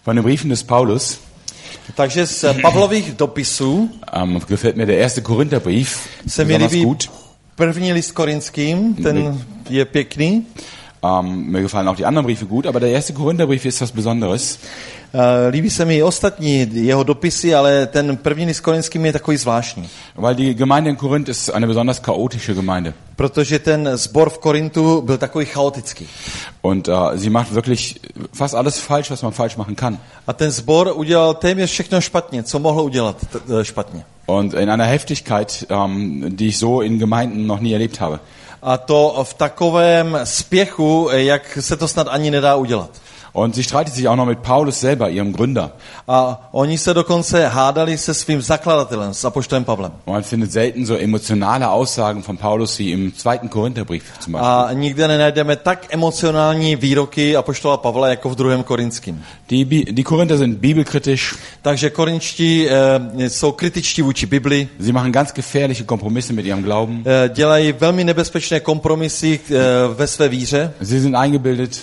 Von den Briefen des Paulus Takže z Pavlových dopisů gefällt mir der erste Korintherbrief se mi besonders líbí gut. první list Korinským, ten je pěkný. Mir gefallen auch die anderen Briefe gut, aber der erste Korintherbrief ist was Besonderes. Líbí se mi i ostatní jeho dopisy, ale ten první list Korinským je takový zvláštní. Weil die Gemeinde in Korinth ist eine besonders chaotische Gemeinde. Protože ten sbor v Korintu byl takový chaotický. Und sie macht wirklich fast alles falsch, was man falsch machen kann. A ten sbor udělal téměř všechno špatně, co mohl udělat špatně. Und in einer Heftigkeit, die ich so in Gemeinden noch nie erlebt habe. A to v takovém spěchu, jak se to snad ani nedá udělat. Und sie streitet sich auch noch mit Paulus selber, ihrem Gründer. A oni se dokonce hádali se svým zakladatelem, s apoštolem Pavlem. Man findet selten so emotionale Aussagen von Paulus wie im 2. Korintherbrief zum Beispiel. A nikde nenajdeme tak emocionální výroky apoštola Pavla jako v 2. Korinským. Die Korinther sind bibelkritisch. Takže korinčtí jsou kritičtí vůči Bibli. Sie machen ganz gefährliche Kompromisse mit ihrem Glauben. Dělají velmi nebezpečné kompromisy ve své víře. Sie sind eingebildet.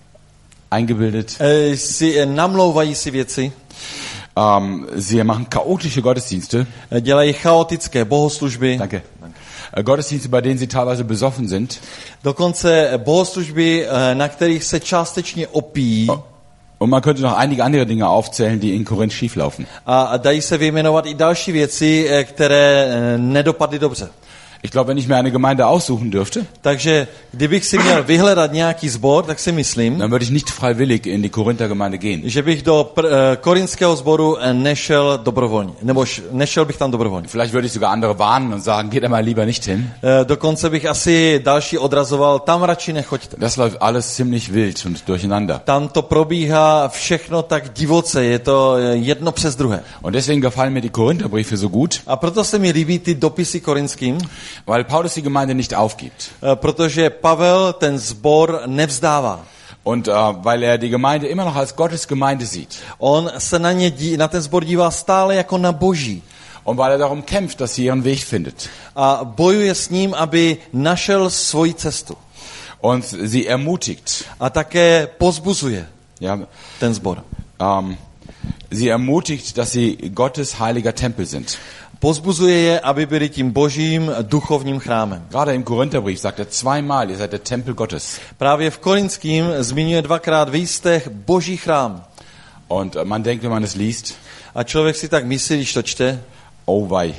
Namlouvají si věci. Sie machen chaotische Gottesdienste. Dělají chaotické bohoslužby. Danke. Gottesdienste, bei denen sie teilweise besoffen sind. Dokonce bohoslužby, na kterých se částečně opíjí. Und man könnte noch einige andere Dinge aufzählen, die in Korinth schieflaufen. A dají se vyjmenovat i další věci, které nedopadly dobře. Ich glaube, wenn ich mir eine Gemeinde aussuchen dürfte, takže kdybych si měl vyhledat nějaký sbor, tak si myslím, dann würde ich nicht freiwillig in die Korinther Gemeinde gehen. že bych do korinského sboru nešel dobrovolně, nebo nešel bych tam dobrovolně. Vielleicht würde ich sogar andere warnen und sagen, geht da mal lieber nicht hin. Dokonce bych asi další odrazoval, tam radši nechoďte. Das läuft alles ziemlich wild und durcheinander. Tam to probíhá všechno tak divoce, je to jedno přes druhé. Und deswegen gefallen mir die Korintherbriefe so gut. A proto se mi líbí ty dopisy korinským. Weil Paulus die Gemeinde nicht aufgibt. Protože Pavel ten sbor nevzdává. Und weil er die Gemeinde immer noch als Gottes Gemeinde sieht. On se na ten sbor dívá stále jako na Boží. Und weil er darum kämpft, dass sie ihren Weg findet. A bojuje s ním, aby našel svoji cestu. Und sie ermutigt. A také pozbuzuje ten sbor. Sie ermutigt, dass sie Gottes heiliger Tempel sind. Pozbuzuje je, aby byli tím božím duchovním chrámem. Gerade im Korintherbrief sagt er zweimal, ihr seid der Tempel Gottes. Právě v Korinským zmiňuje dvakrát, vy jste boží chrám. Und man denkt, wenn man es liest, a člověk si tak myslí, když to čte, oh wei.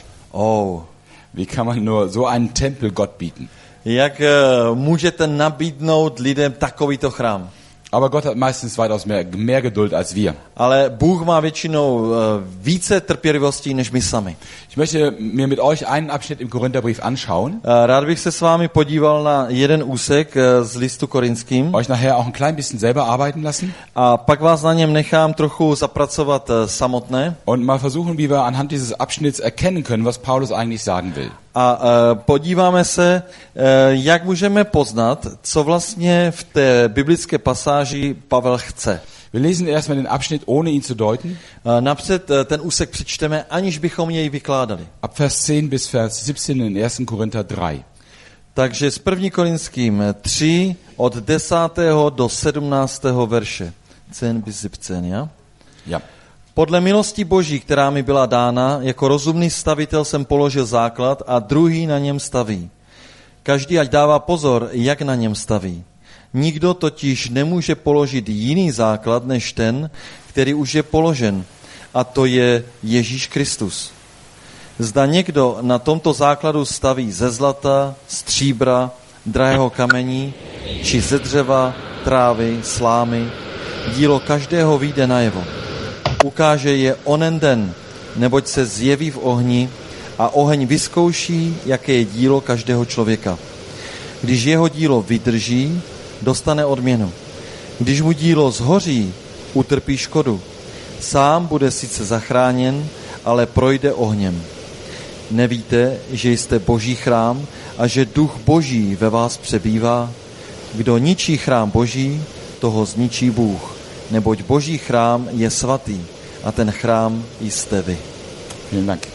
Wie kann man nur so einen Tempel Gott bieten? Jak můžete nabídnout lidem takovýto chrám? Aber Gott hat meistens weitaus mehr Geduld als wir. Ale Bůh má většinou více trpělivosti než my sami. Ich möchte mir mit euch einen Abschnitt im Korintherbrief anschauen. Rád bych se s vámi podíval na jeden úsek z listu Korinským. Euch nachher auch ein klein bisschen selber arbeiten lassen. A pak vás na něm nechám trochu zapracovat samotné. Und mal versuchen, wie wir anhand dieses Abschnitts erkennen können, was Paulus eigentlich sagen will. A podíváme se, jak můžeme poznat, co vlastně v té biblické pasáži Pavel chce. Wir lesen erstmal den Abschnitt, ohne ihn zu deuten. Napřed ten úsek přečteme, aniž bychom jej vykládali. Ab Vers 10 bis Vers 17 in 1. Korinther 3. Takže z 1. Korinským 3 od 10. do 17. verše. 10 bis 17, ja? Ja. Podle milosti Boží, která mi byla dána, jako rozumný stavitel jsem položil základ a druhý na něm staví. Každý ať dává pozor, jak na něm staví. Nikdo totiž nemůže položit jiný základ než ten, který už je položen, a to je Ježíš Kristus. Zda někdo na tomto základu staví ze zlata, stříbra, drahého kamení, či ze dřeva, trávy, slámy, dílo každého vyjde najevo. Ukáže je onen den, neboť se zjeví v ohni a oheň vyzkouší, jaké je dílo každého člověka. Když jeho dílo vydrží, dostane odměnu. Když mu dílo zhoří, utrpí škodu. Sám bude sice zachráněn, ale projde ohněm. Nevíte, že jste Boží chrám a že duch Boží ve vás přebývá? Kdo ničí chrám Boží, toho zničí Bůh. Neboť Boží chrám je svatý a ten chrám jste vy. Vielen Dank.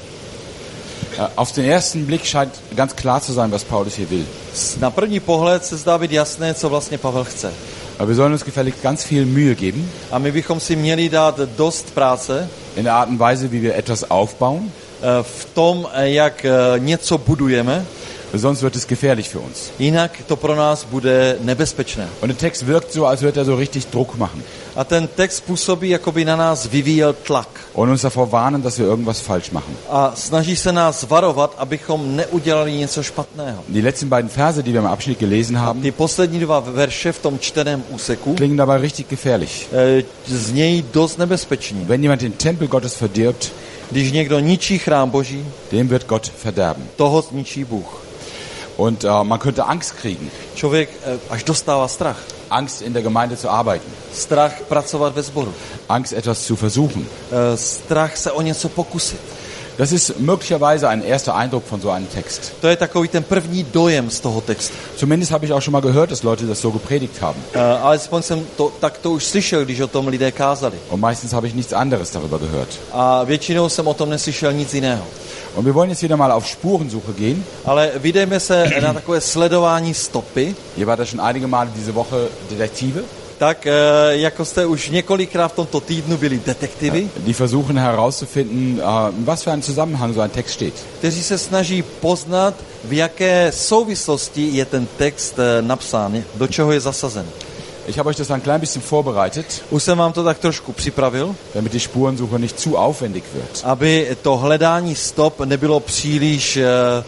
Auf den ersten Blick scheint ganz klar zu sein, was Paulus hier will. Na první pohled se zdá být jasné, co vlastně Pavel chce. Aber wir sollen uns gefälligst ganz viel Mühe geben, A my bychom si měli dát dost práce in der Art und Weise, wie wir etwas aufbauen, v tom, jak něco budujeme, sonst wird es gefährlich für uns. jinak to pro nás bude nebezpečné. Und der Text wirkt so, als würde er so richtig Druck machen A ten text působí, jako by na nás vyvíjel tlak. und uns davor warnen, dass wir irgendwas falsch machen. A snaží se nás varovat, abychom neudělali něco špatného. Die letzten beiden Verse, die wir im Abschnitt gelesen haben, Ty poslední dva verše v tom čteném úseku klingen dabei richtig gefährlich. znějí dost nebezpečně. Wenn jemand den Tempel Gottes verdirbt, Když někdo ničí chrám Boží, dem wird Gott verderben. toho zničí Bůh. Und man könnte Angst kriegen, Člověk až dostává strach. Angst in der Gemeinde zu arbeiten, Strach pracovat ve sboru. Angst etwas zu versuchen. Strach se o něco pokusit. Das ist möglicherweise ein erster Eindruck von so einem Text. To je takový ten první dojem z toho textu. Zumindest habe ich auch schon mal gehört, dass Leute das so gepredigt haben. Alespoň jsem to takto už slyšel, když o tom lidé kázali. Und meistens habe ich nichts anderes darüber gehört. A většinou jsem o tom neslyšel nic jiného. Und wir wollen jetzt wieder mal auf Spurensuche gehen. Ale vydejme se na takové sledování stopy. Ihr wart ja schon einige Male diese Woche Detektive. Tak jako jste už několikrát v tomto týdnu byli detektivy, Die versuchen herauszufinden, was für ein Zusammenhang so ein Text steht. kteří se snaží poznat, v jaké souvislosti je ten text napsán, do čeho je zasazen. Ich habe euch das ein klein bisschen vorbereitet, Už jsem vám to tak trošku připravil, damit die Spurensuche nicht zu aufwendig wird. aby to hledání stop nebylo příliš,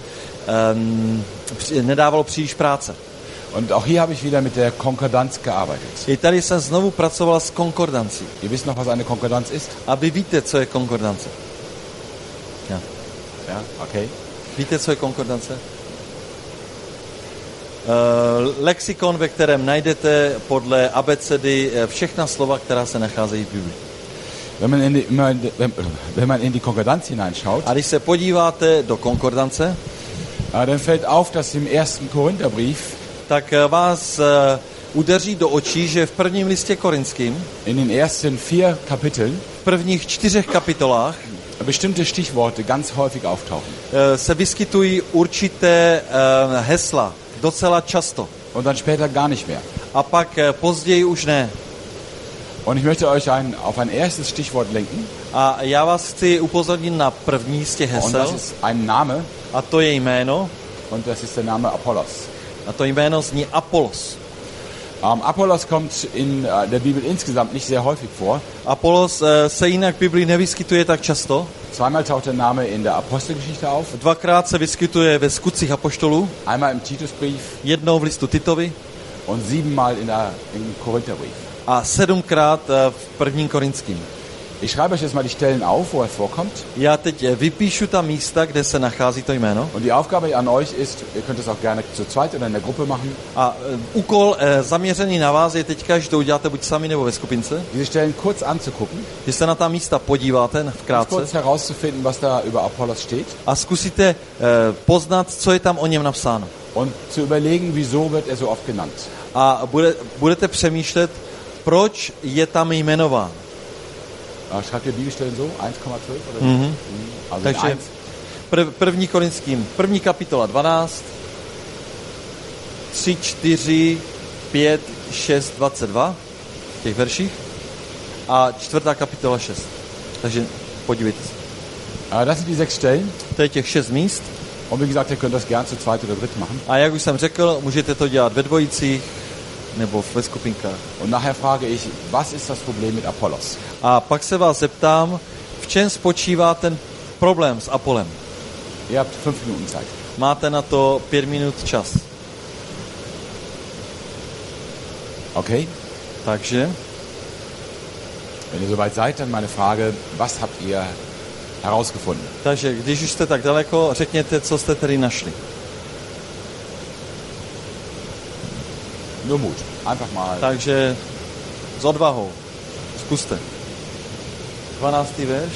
nedávalo příliš práce. Und auch hier habe ich wieder mit der Konkordanz gearbeitet. I tady jsem znovu pracoval s konkordancí. Ihr wisst noch, was eine Konkordanz ist? A vy víte, co je konkordance? Ja. Ja, okay. Víte, co je konkordance? Lexikon, ve kterém najdete podle abecedy všechna slova, která se nacházejí v Biblii. Wenn man in die Konkordanz hineinschaut, A když se podíváte do konkordance, dann fällt auf, dass im ersten Korintherbrief tak vás udeří do očí, že v prvním listě Korinským, in den ersten 4 Kapiteln v prvních 4 kapitolách, bestimmte Stichworte ganz häufig auftauchen. se vyskytují určité hesla docela často. Und dann später gar nicht mehr. A pak později už ne. Und ich möchte euch auf ein erstes Stichwort lenken. A já vás chci upozornit na první z těch Und das hesel, ist ein Name. a to je jméno, Und das ist der Name Apollos. a to jméno zní Apolos. Apollos kommt in der Bibel insgesamt nicht sehr häufig vor. Apolos se jinak v Biblii nevyskytuje tak často. Zweimal taucht der Name in der Apostelgeschichte auf. Dvakrát se vyskytuje ve Skutcích apoštolů, Einmal im Titusbrief jednou v listu Titovi und 7-mal im Korintherbrief. a 7krát v prvním Korinským. Ich schreibe euch jetzt mal die Stellen auf, wo er vorkommt. Já teď vypíšu ta místa, kde se nachází to jméno. Und die Aufgabe an euch ist, ihr könnt es auch gerne zu zweit oder in der Gruppe machen, A úkol zaměřený na vás je teďka, že to uděláte buď sami nebo ve skupince, diese Stellen kurz anzugucken, že se na ta místa podíváte ganz vkrátce kurz herauszufinden, was da über Apollos steht a zkusíte poznat, co je tam o něm napsáno. und zu überlegen, wieso wird er so oft genannt. A budete přemýšlet, proč je tam jmenován. Schreibt ihr Bibelstellen so? 1,12 oder so? Also in Takže první Korinským, první kapitola 12, 3, 4, 5, 6, 22 v těch verších a 4. kapitola 6. Takže podívejte se. Das sind die 6 Stellen. To je těch 6 míst. Und wie gesagt, ihr könnt das gern zu zweit oder dritt machen. A jak už jsem řekl, můžete to dělat ve dvojicích nebo ve skupinkách. Und nachher frage ich, was ist das Problem mit Apollos? A pak se vás zeptám, v čem spočívá ten problém s Apolem. Ihr habt 5 Minuten Zeit. Máte na to 5 minut čas. Okay? Takže, Wenn ihr soweit seid, dann meine Frage, was habt ihr herausgefunden? takže když už jste tak daleko, řekněte, co jste tady našli. Nur Mut. Einfach mal. Takže s odvahou. Zkuste. 12. verš.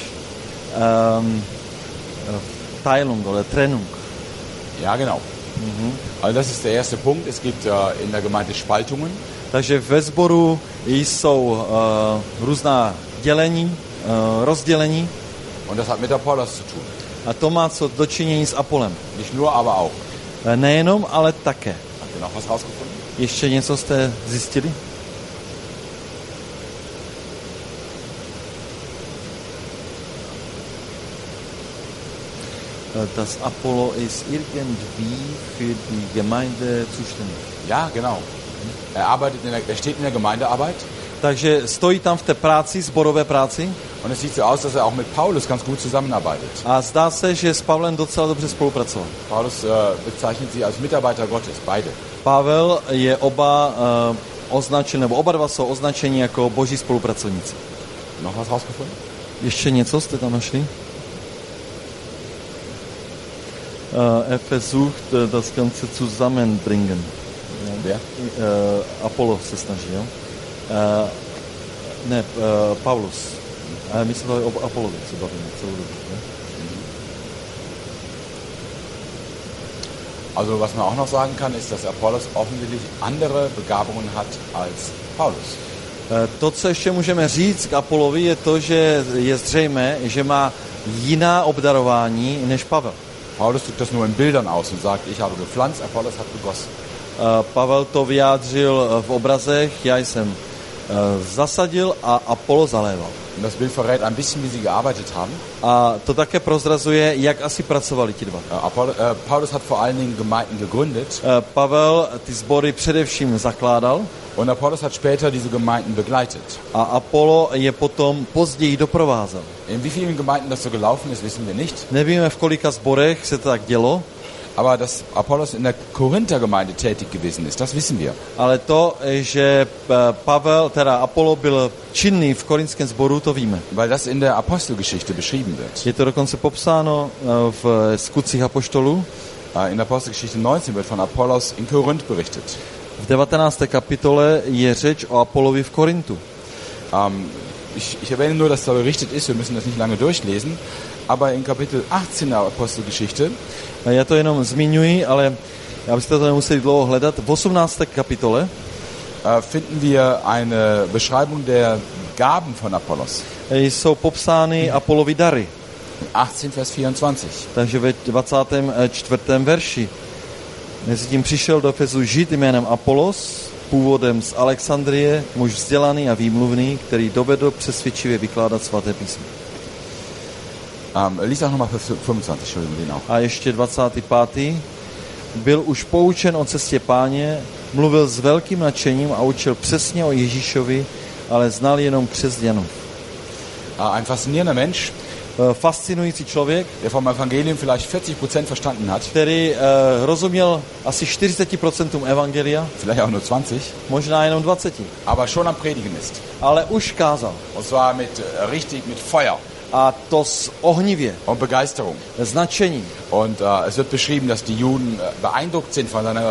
Teilung oder Trennung. Ja, genau. Also das ist der erste Punkt. Es gibt in der Gemeinde Spaltungen. Takže ve sboru jsou různá dělení, rozdělení. Und das hat mit Apollos zu tun. A to má co dočinění s Apolem. Nicht nur, aber auch. Nejenom, ale také. Habt ihr noch was rausgefunden? Ještě něco jste zjistili? Das Apollo ist irgendwie für die Gemeinde zuständig. Ja, genau. Er steht in der Gemeindearbeit. Takže stojí tam v té práci, zborové práci. Und es sieht so aus, dass er auch mit Paulus ganz gut zusammenarbeitet. A zdá se, že s Pavlem docela dobře spolupracoval. Paulus bezeichnet sie als Mitarbeiter Gottes, beide. Pavel je oba dva jsou označeni jako boží spolupracovníci. Noch was rausgefunden? Ještě něco jste tam našli? Er versucht, das Ganze zusammenbringen. Wer? Apollo se snaží, jo? Paulus. My se bavíme o Apollovi, se bavíme celou dobu. Ne? Also was man auch noch sagen kann, ist, dass Apollos offensichtlich andere Begabungen hat als Paulus. To, co ještě můžeme říct k Apollovi, je to, že je zřejmé, že má jiná obdarování než Pavel. Paulus drückt das nur in Bildern aus und sagt, ich habe gepflanzt, Apollos hat gegossen. Pavel to vyjádřil v obrazech, já jsem zasadil a Apollo zaléval. Und das Bild verrät ein bisschen, wie sie gearbeitet haben. A to také prozrazuje, jak asi pracovali ti dva. Paulus hat vor allen Dingen Gemeinden gegründet. Pavel ty sbory především zakládal. Und Apollos hat später diese Gemeinden begleitet. A Apollo je potom později doprovázel. In wie vielen Gemeinden das so gelaufen ist, wissen wir nicht. Nevíme, v kolika sborech se to tak dělo. Aber dass Apollos in der Korinther-Gemeinde tätig gewesen ist, das wissen wir. Ale to, že Apollo byl činný v korinském sboru, to víme. Weil das in der Apostelgeschichte beschrieben wird. Je to dokonce popsáno v skutcích apoštolů. In Apostelgeschichte 19 wird von Apollos in Korinth berichtet. V 19. kapitole je řeč o Apollovi v Korintu. Ich erwähne nur, dass da berichtet ist, wir müssen das nicht lange durchlesen, aber in Kapitel 18 der Apostelgeschichte já to jenom zmiňuji, ale abyste to nemuseli dlouho hledat. V 18. kapitole finden wir eine Beschreibung der Gaben von Apollos. Jsou popsány Apollovi dary. 18 Vers 24. Takže ve 24. verši. Mezitím přišel do Efezu Žid jménem Apollos, původem z Alexandrie, muž vzdělaný a výmluvný, který dovedl přesvědčivě vykládat svaté písmo. Lies auch nochmal Vers 25, Entschuldigung, den auch. A ještě 25. Byl už poučen o cestě Páně, mluvil s velkým nadšením a učil přesně o Ježíšovi, ale znal jenom křest Janův. Ein faszinierender Mensch, fascinující člověk, der vom Evangelium vielleicht 40% verstanden hat. Který rozuměl asi 40% evangelia. Vielleicht auch nur 20. Možná jenom 20. Aber schon am Predigen ist. Ale už kázal. Und zwar mit Feuer. A to s ohnivě. Und Begeisterung. Značení. Und es wird beschrieben, dass die Juden beeindruckt sind von seiner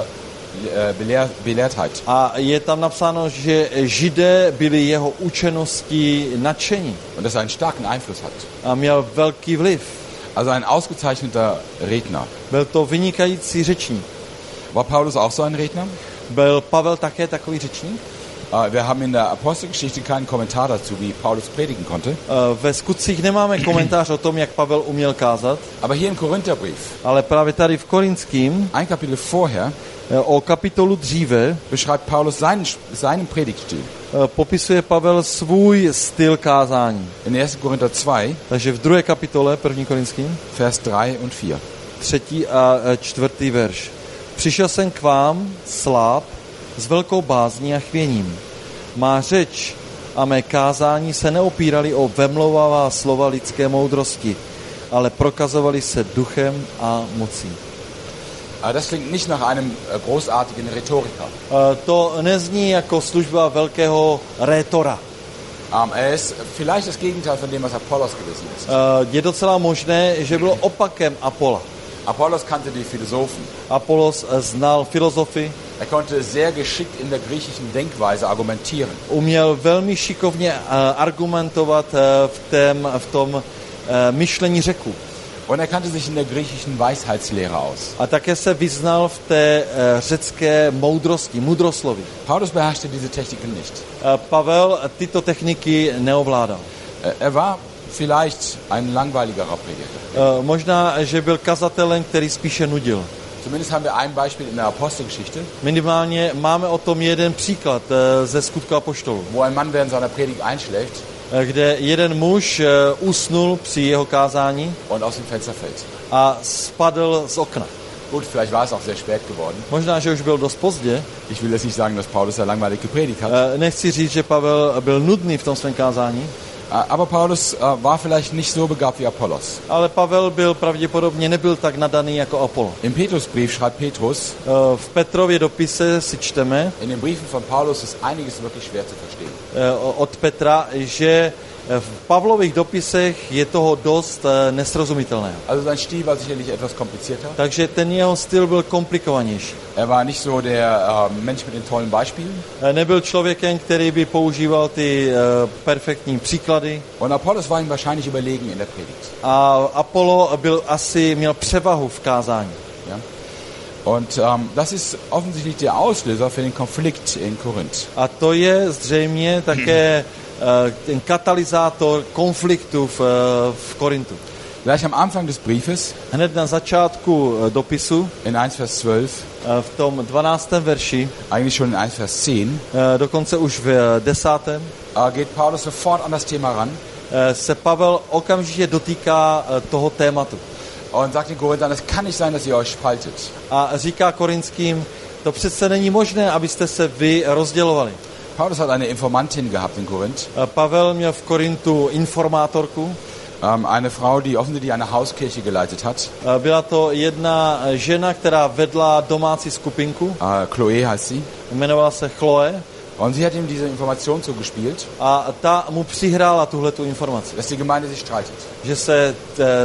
Belehrtheit. A je tam napsáno, že Židé byli jeho učenosti nadšení. Und dass er einen starken Einfluss hat. A měl velký vliv. Also ein ausgezeichneter Redner. Byl to vynikající řečník. War Paulus auch so ein Redner? Byl Pavel také takový řečník? Wir haben in der Apostelgeschichte keinen Kommentar dazu, wie Paulus predigen konnte. Ve skutcích nemáme komentář o tom, jak Pavel uměl kázat. Aber hier im Korintherbrief. Ale právě tady v Korinským, ein Kapitel vorher, o kapitolu dříve, beschreibt Paulus seinen Predigtstil. Popisuje Pavel svůj styl kázání. In 1. Korinther 2. Takže v 2. kapitole 1. Korinským, Vers 3 und 4. 3. a 4. verš. Přišel jsem k vám sláb s velkou bázní a chvěním. Má řeč a mé kázání se neopírali o vemlouvavá slova lidské moudrosti, ale prokazovali se duchem a mocí. Das klingt nicht nach einem großartigen Rhetoriker. To nezní jako služba velkého rétora. Ist vielleicht das Gegenteil von dem, was Apollos gewesen ist. Je docela možné, že byl opakem Apolla. Apollos kannte die Philosophen. Apollos znal filozofii. Er konnte sehr geschickt in der griechischen Denkweise argumentieren. Uměl velmi šikovně argumentovat v tom myšlení Řeků. Und er kannte sich in der griechischen Weisheitslehre aus. A také se vyznal v té řecké moudrosti, mudrosloví. Paulus beherrschte diese Techniken nicht. Pavel tyto techniky neovládal. Er war vielleicht ein langweiligerer Prediger. Možná, že byl kazatelem, který spíše nudil. Zumindest haben wir ein Beispiel in der Apostelgeschichte. Minimálně máme o tom jeden příklad ze Skutku apoštolů. Wo ein Mann während seiner Predigt einschläft. kde jeden muž usnul při jeho kázání und aus dem Fenster fällt. a spadl z okna. Gut, vielleicht war es auch sehr spät geworden. Možná, že už byl dost pozdě. Ich will jetzt nicht sagen, dass Paulus da langweilig gepredigt hat. Nechci říct, že Pavel byl nudný v tom svém kázání, Aber Paulus war vielleicht nicht so begabt wie Apollos. ale Pavel nebyl tak nadaný jako Apollo. Im Petrusbrief schreibt Petrus, V Petrově dopise si čteme in den Briefen von Paulus ist einiges wirklich schwer zu verstehen. od Petra, že v Pavlových dopisech je toho dost nesrozumitelného. Also sein Stil war sicherlich etwas komplizierter. Takže ten jeho styl byl komplikovanější. Er war nicht so der Mensch mit den tollen Beispielen. Nebyl člověkem, který by používal ty perfektní příklady. Und Apollos war ihm wahrscheinlich überlegen in der Predigt. A Apollo měl převahu v kázání. Ja? Und das ist offensichtlich der Auslöser für den Konflikt in Korinth. A to je zřejmě také ten katalyzátor konfliktu v Korintu. Gleich am Anfang des Briefes, Hned na začátku dopisu, in 1 Vers 12, v tom 12. verši, eigentlich schon in 1 Vers 10, dokonce už v 10. geht Paulus sofort an das Thema ran se Pavel okamžitě dotýká toho tématu. und sagt den Korinthern, es kann nicht sein, dass ihr euch spaltet. A říká korinským, to přece není možné, abyste se vy rozdělovali. Paulus hat eine Informantin gehabt in Korinth, Pavel měl v Korintu informátorku. eine Frau, die offensichtlich eine Hauskirche geleitet hat. Byla to jedna žena, která vedla domácí skupinku. Chloe heißt sie. Jmenovala se Chloe. Und sie hat ihm diese Information zugespielt, A ta mu přihrála tuhletu informaci. dass die Gemeinde sich streitet. Že se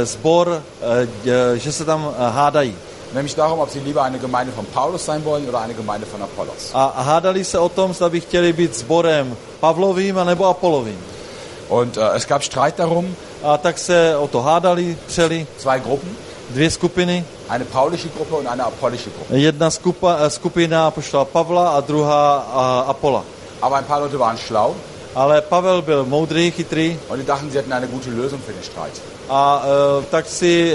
že se tam hádají. Nämlich darum, ob sie lieber eine Gemeinde von Paulus sein wollen oder eine Gemeinde von Apollos. A hádali se o tom, zda by chtěli být sborem Pavlovým anebo Apolovým. Und es gab Streit darum, A tak se o to hádali, přeli. zwei Gruppen, Dvě skupiny. eine paulische Gruppe und eine apollische Gruppe. Jedna skupina apoštola Pavla a druhá Apola. Aber ein paar Leute waren schlau Ale Pavel byl moudrý, chytrý und die dachten, sie hätten eine gute Lösung für den Streit. a tak si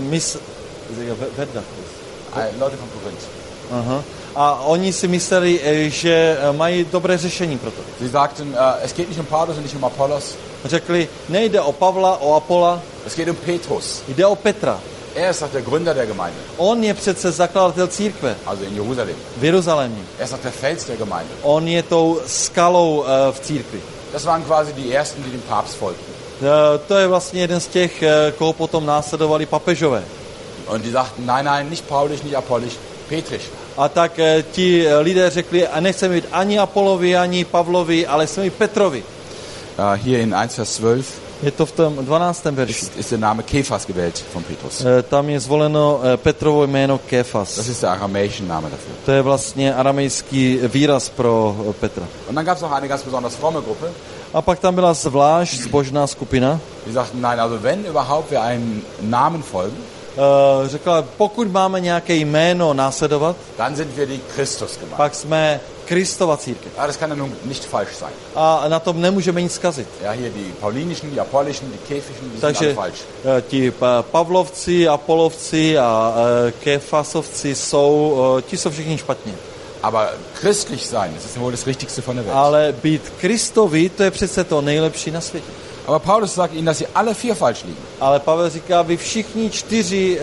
Leute von Korinth. Aha. A oni si mysleli, že mají dobré řešení pro to. Sie sagten, es geht nicht um Paulus und nicht um Apollos. Řekli, nejde o Pavla, o Apola, Es geht um Petrus. jde o Petra. Er ist doch der Gründer der Gemeinde, On je přece zakladatel církve also in Jerusalem. v Jeruzalémě. Er ist doch der Fels der Gemeinde. On je tou skalou v církvi. Das waren quasi die Ersten, die dem Papst folgten. To je vlastně jeden z těch, koho potom následovali papežové. Und die sagten, nein, nein, nicht Paulisch, nicht Apollisch, Petrisch. A tak ti lidé řekli, a nechceme být ani Apolovi, ani Pavlovi, ale chceme být Petrovi. Hier in 1 Vers 12 Je to v tom 12. verši. ist der Name Kephas gewählt von Petrus. Tam je zvoleno Petrovo jméno Kéfas. Das ist der aramäische Name dafür. To je vlastně aramejský výraz pro Petra. Und dann gab es noch eine ganz besonders fromme Gruppe, A pak tam byla zvlášť zbožná skupina. die sagten, nein, also wenn überhaupt wir einem Namen folgen, Řekla, pokud máme nějaké jméno následovat, dann sind wir die Christusgemeinde. pak jsme Kristova církev. Ja, das kann ja nun nicht falsch sein. A na tom nemůžeme nic zkazit. Ja, hier die paulinischen, die apollischen, die käfischen, die sind alle Takže falsch. ti Pavlovci, Apolovci a Kéfasovci ti jsou všichni špatně. Aber christlich sein, das ist wohl das Richtigste von der Welt. Ale být Kristovi, to je přece to nejlepší na světě. Aber Paulus sagt ihnen, dass sie alle vier falsch liegen. Ale Pavel říká, vy všichni čtyři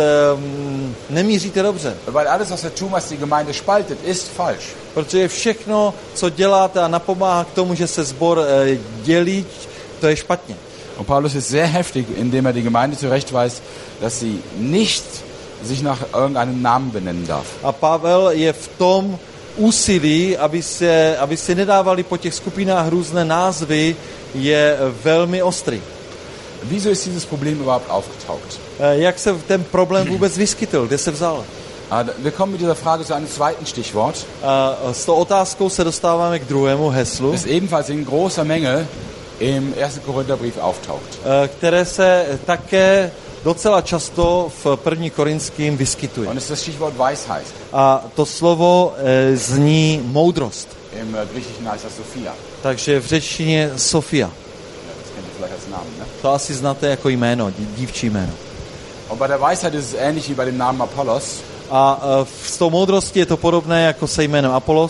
nemíříte dobře. Weil alles, was wir tun, was die Gemeinde spaltet, ist falsch. Protože všechno, co děláte a napomáhá k tomu, že se sbor dělí, to je špatně. Und Paulus ist sehr heftig, indem die Gemeinde zurechtweist, dass sie nicht sich nach irgendeinem Namen benennen darf. A Pavel je v tom úsilí, aby se nedávali po těch skupinách různé názvy, je velmi ostrý. Wieso ist dieses Problem überhaupt aufgetaucht? Jak se ten problém vůbec vyskytl? Kde se vzal? Wir kommen mit dieser Frage zu einem zweiten Stichwort. S tou otázkou se dostáváme k druhému heslu, Das ebenfalls in großer Menge im 1. Korintherbrief auftaucht. které se také docela často v 1. Korinským vyskytuje. Und es ist das Stichwort Weisheit. A to slovo zní moudrost. Im Griechischen heißt das Sophia. Takže v řečtině Sofia. Das kennt ihr vielleicht als Namen, ne? To asi znáte jako jméno, dívčí jméno. Und bei der Weisheit ist es ähnlich wie bei dem Namen Apollos. A s tou moudrostí je to podobné jako se jménem Apolos.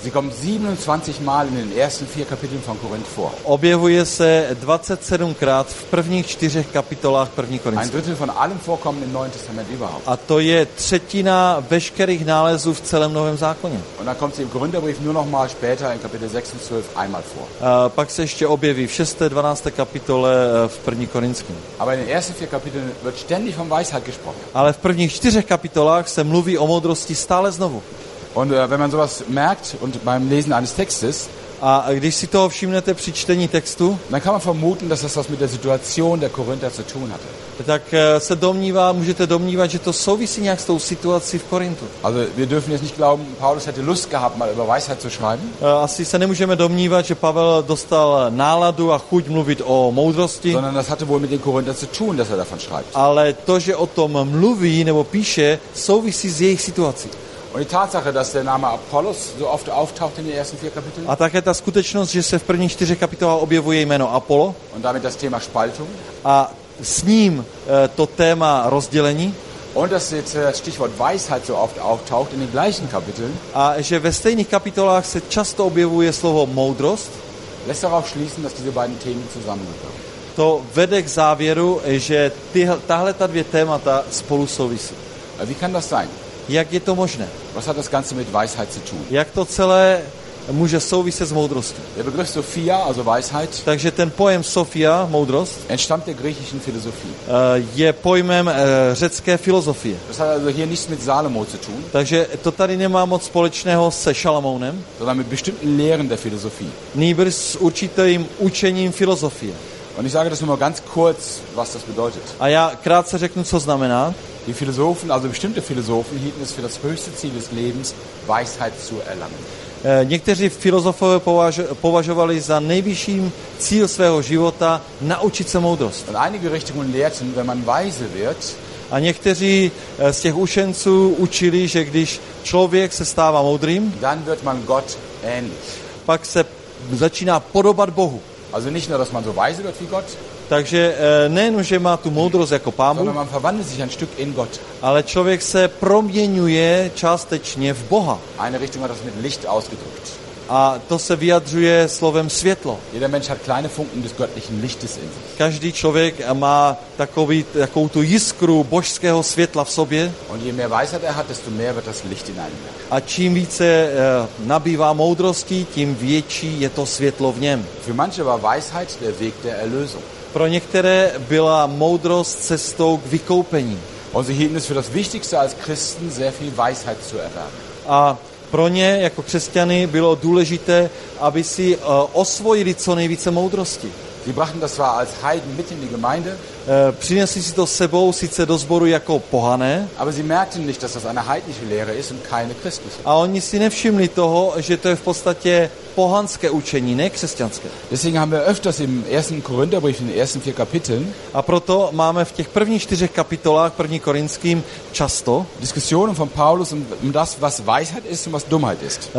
Sie kommt 27 Mal in den ersten 4 Kapiteln von Korinth vor. Objevuje se 27krát v prvních 4 kapitolách první Ein Korinský. Drittel von allem Vorkommen im Neuen Testament überhaupt. A to je třetina veškerých nálezů v celém Novém zákoně. Und dann kommt sie im Korintherbrief nur noch mal später in Kapitel 6 und 12 einmal vor. A pak se ještě objeví v 6. 12. kapitole v první Korinském. Aber in den ersten 4 Kapiteln wird ständig von Weisheit gesprochen. Ale v prvních 4 kapitolách se mluví o moudrosti stále znovu. Und wenn man sowas merkt und beim Lesen eines Textes, A když si toho všimnete při čtení textu, dann kann man vermuten, dass das was mit der Situation der Korinther zu tun hatte. tak se můžete domnívat, že to souvisí nějak s tou situací v Korintu. Also wir dürfen jetzt nicht glauben, Paulus hätte Lust gehabt, mal über Weisheit zu schreiben, Asi se nemůžeme domnívat, že Pavel dostal náladu a chuť mluvit o moudrosti, sondern das hatte wohl mit den Korinthern zu tun, dass er davon schreibt. ale to, že o tom mluví nebo píše, souvisí s jejich situací. Und die Tatsache, dass der Name Apollos so oft auftaucht in den ersten 4 Kapiteln A také ta skutečnost, že se v prvních 4 kapitolách objevuje jméno Apollo und damit das Thema Spaltung a s ním to téma rozdělení und dass jetzt das Stichwort Weisheit so oft auftaucht in den gleichen Kapiteln, a že ve stejných kapitolách se často objevuje slovo moudrost, lässt darauf schließen, dass diese beiden Themen zusammengehören. to vede k závěru, že tahle ta dvě témata spolu souvisí. Wie kann das sein? Jak je to možné? Was hat das Ganze mit Weisheit zu tun? Jak to celé může souviset s moudrostí? Der Begriff Sophia, also Weisheit, Takže ten pojem Sofia, moudrost, entstammt der griechischen Philosophie. je pojmem řecké filozofie. Das hat also hier nichts mit Salomo zu tun, Takže to tady nemá moc společného se Šalamounem, sondern mit bestimmten Lehren der Philosophie. nýbrž s určitým učením filozofie. Und ich sage das nur mal ganz kurz, was das bedeutet. A já krátce řeknu, co znamená. Die Philosophen, also bestimmte Philosophen, hielten es für das höchste Ziel des Lebens, Weisheit zu erlangen. Někteří filozofové považovali za nejvyšší cíl svého života naučit se moudrost. Und einige Richtungen lehrten, wenn man weise wird, A někteří z těch učenců učili, že když člověk se stává moudrým, dann wird man Gott ähnlich. pak se začíná podobat Bohu. Also nicht nur, dass man so weise wird wie Gott, Takže nejen, že má tu moudrost jako Pán Bůh, sondern man verwandelt sich ein Stück in Gott. ale člověk se proměňuje částečně v Boha. Eine Richtung hat das mit Licht ausgedrückt. A to se vyjadřuje slovem světlo. Jeder Mensch hat kleine Funken des göttlichen Lichtes in sich. Každý člověk má takovou tu jiskru božského světla v sobě Und je mehr Weisheit er hat, desto mehr wird das Licht in einem werden. a čím více nabývá moudrosti, tím větší je to světlo v něm. Für manche war Weisheit der Weg der Erlösung. Pro některé byla moudrost cestou k vykoupení. Und sie hielten es für das Wichtigste als Christen, sehr viel Weisheit zu erwerben. A pro ně jako křesťany bylo důležité, aby si osvojili co nejvíce moudrosti. Sie brachten das zwar als Heiden mit in die Gemeinde, Přinesli si to s sebou sice do sboru jako pohané, aber sie merkten nicht, dass das eine heidnische Lehre ist und keine christliche. a oni si nevšimli toho, že to je v podstatě pohanské učení, ne křesťanské. Deswegen haben wir öfters im 1. Korintherbrief, in den ersten 4 Kapiteln, A proto máme v těch prvních 4 kapitolách 1. Korinským často Diskussionen von Paulus um das, was Weisheit ist und was Dummheit ist.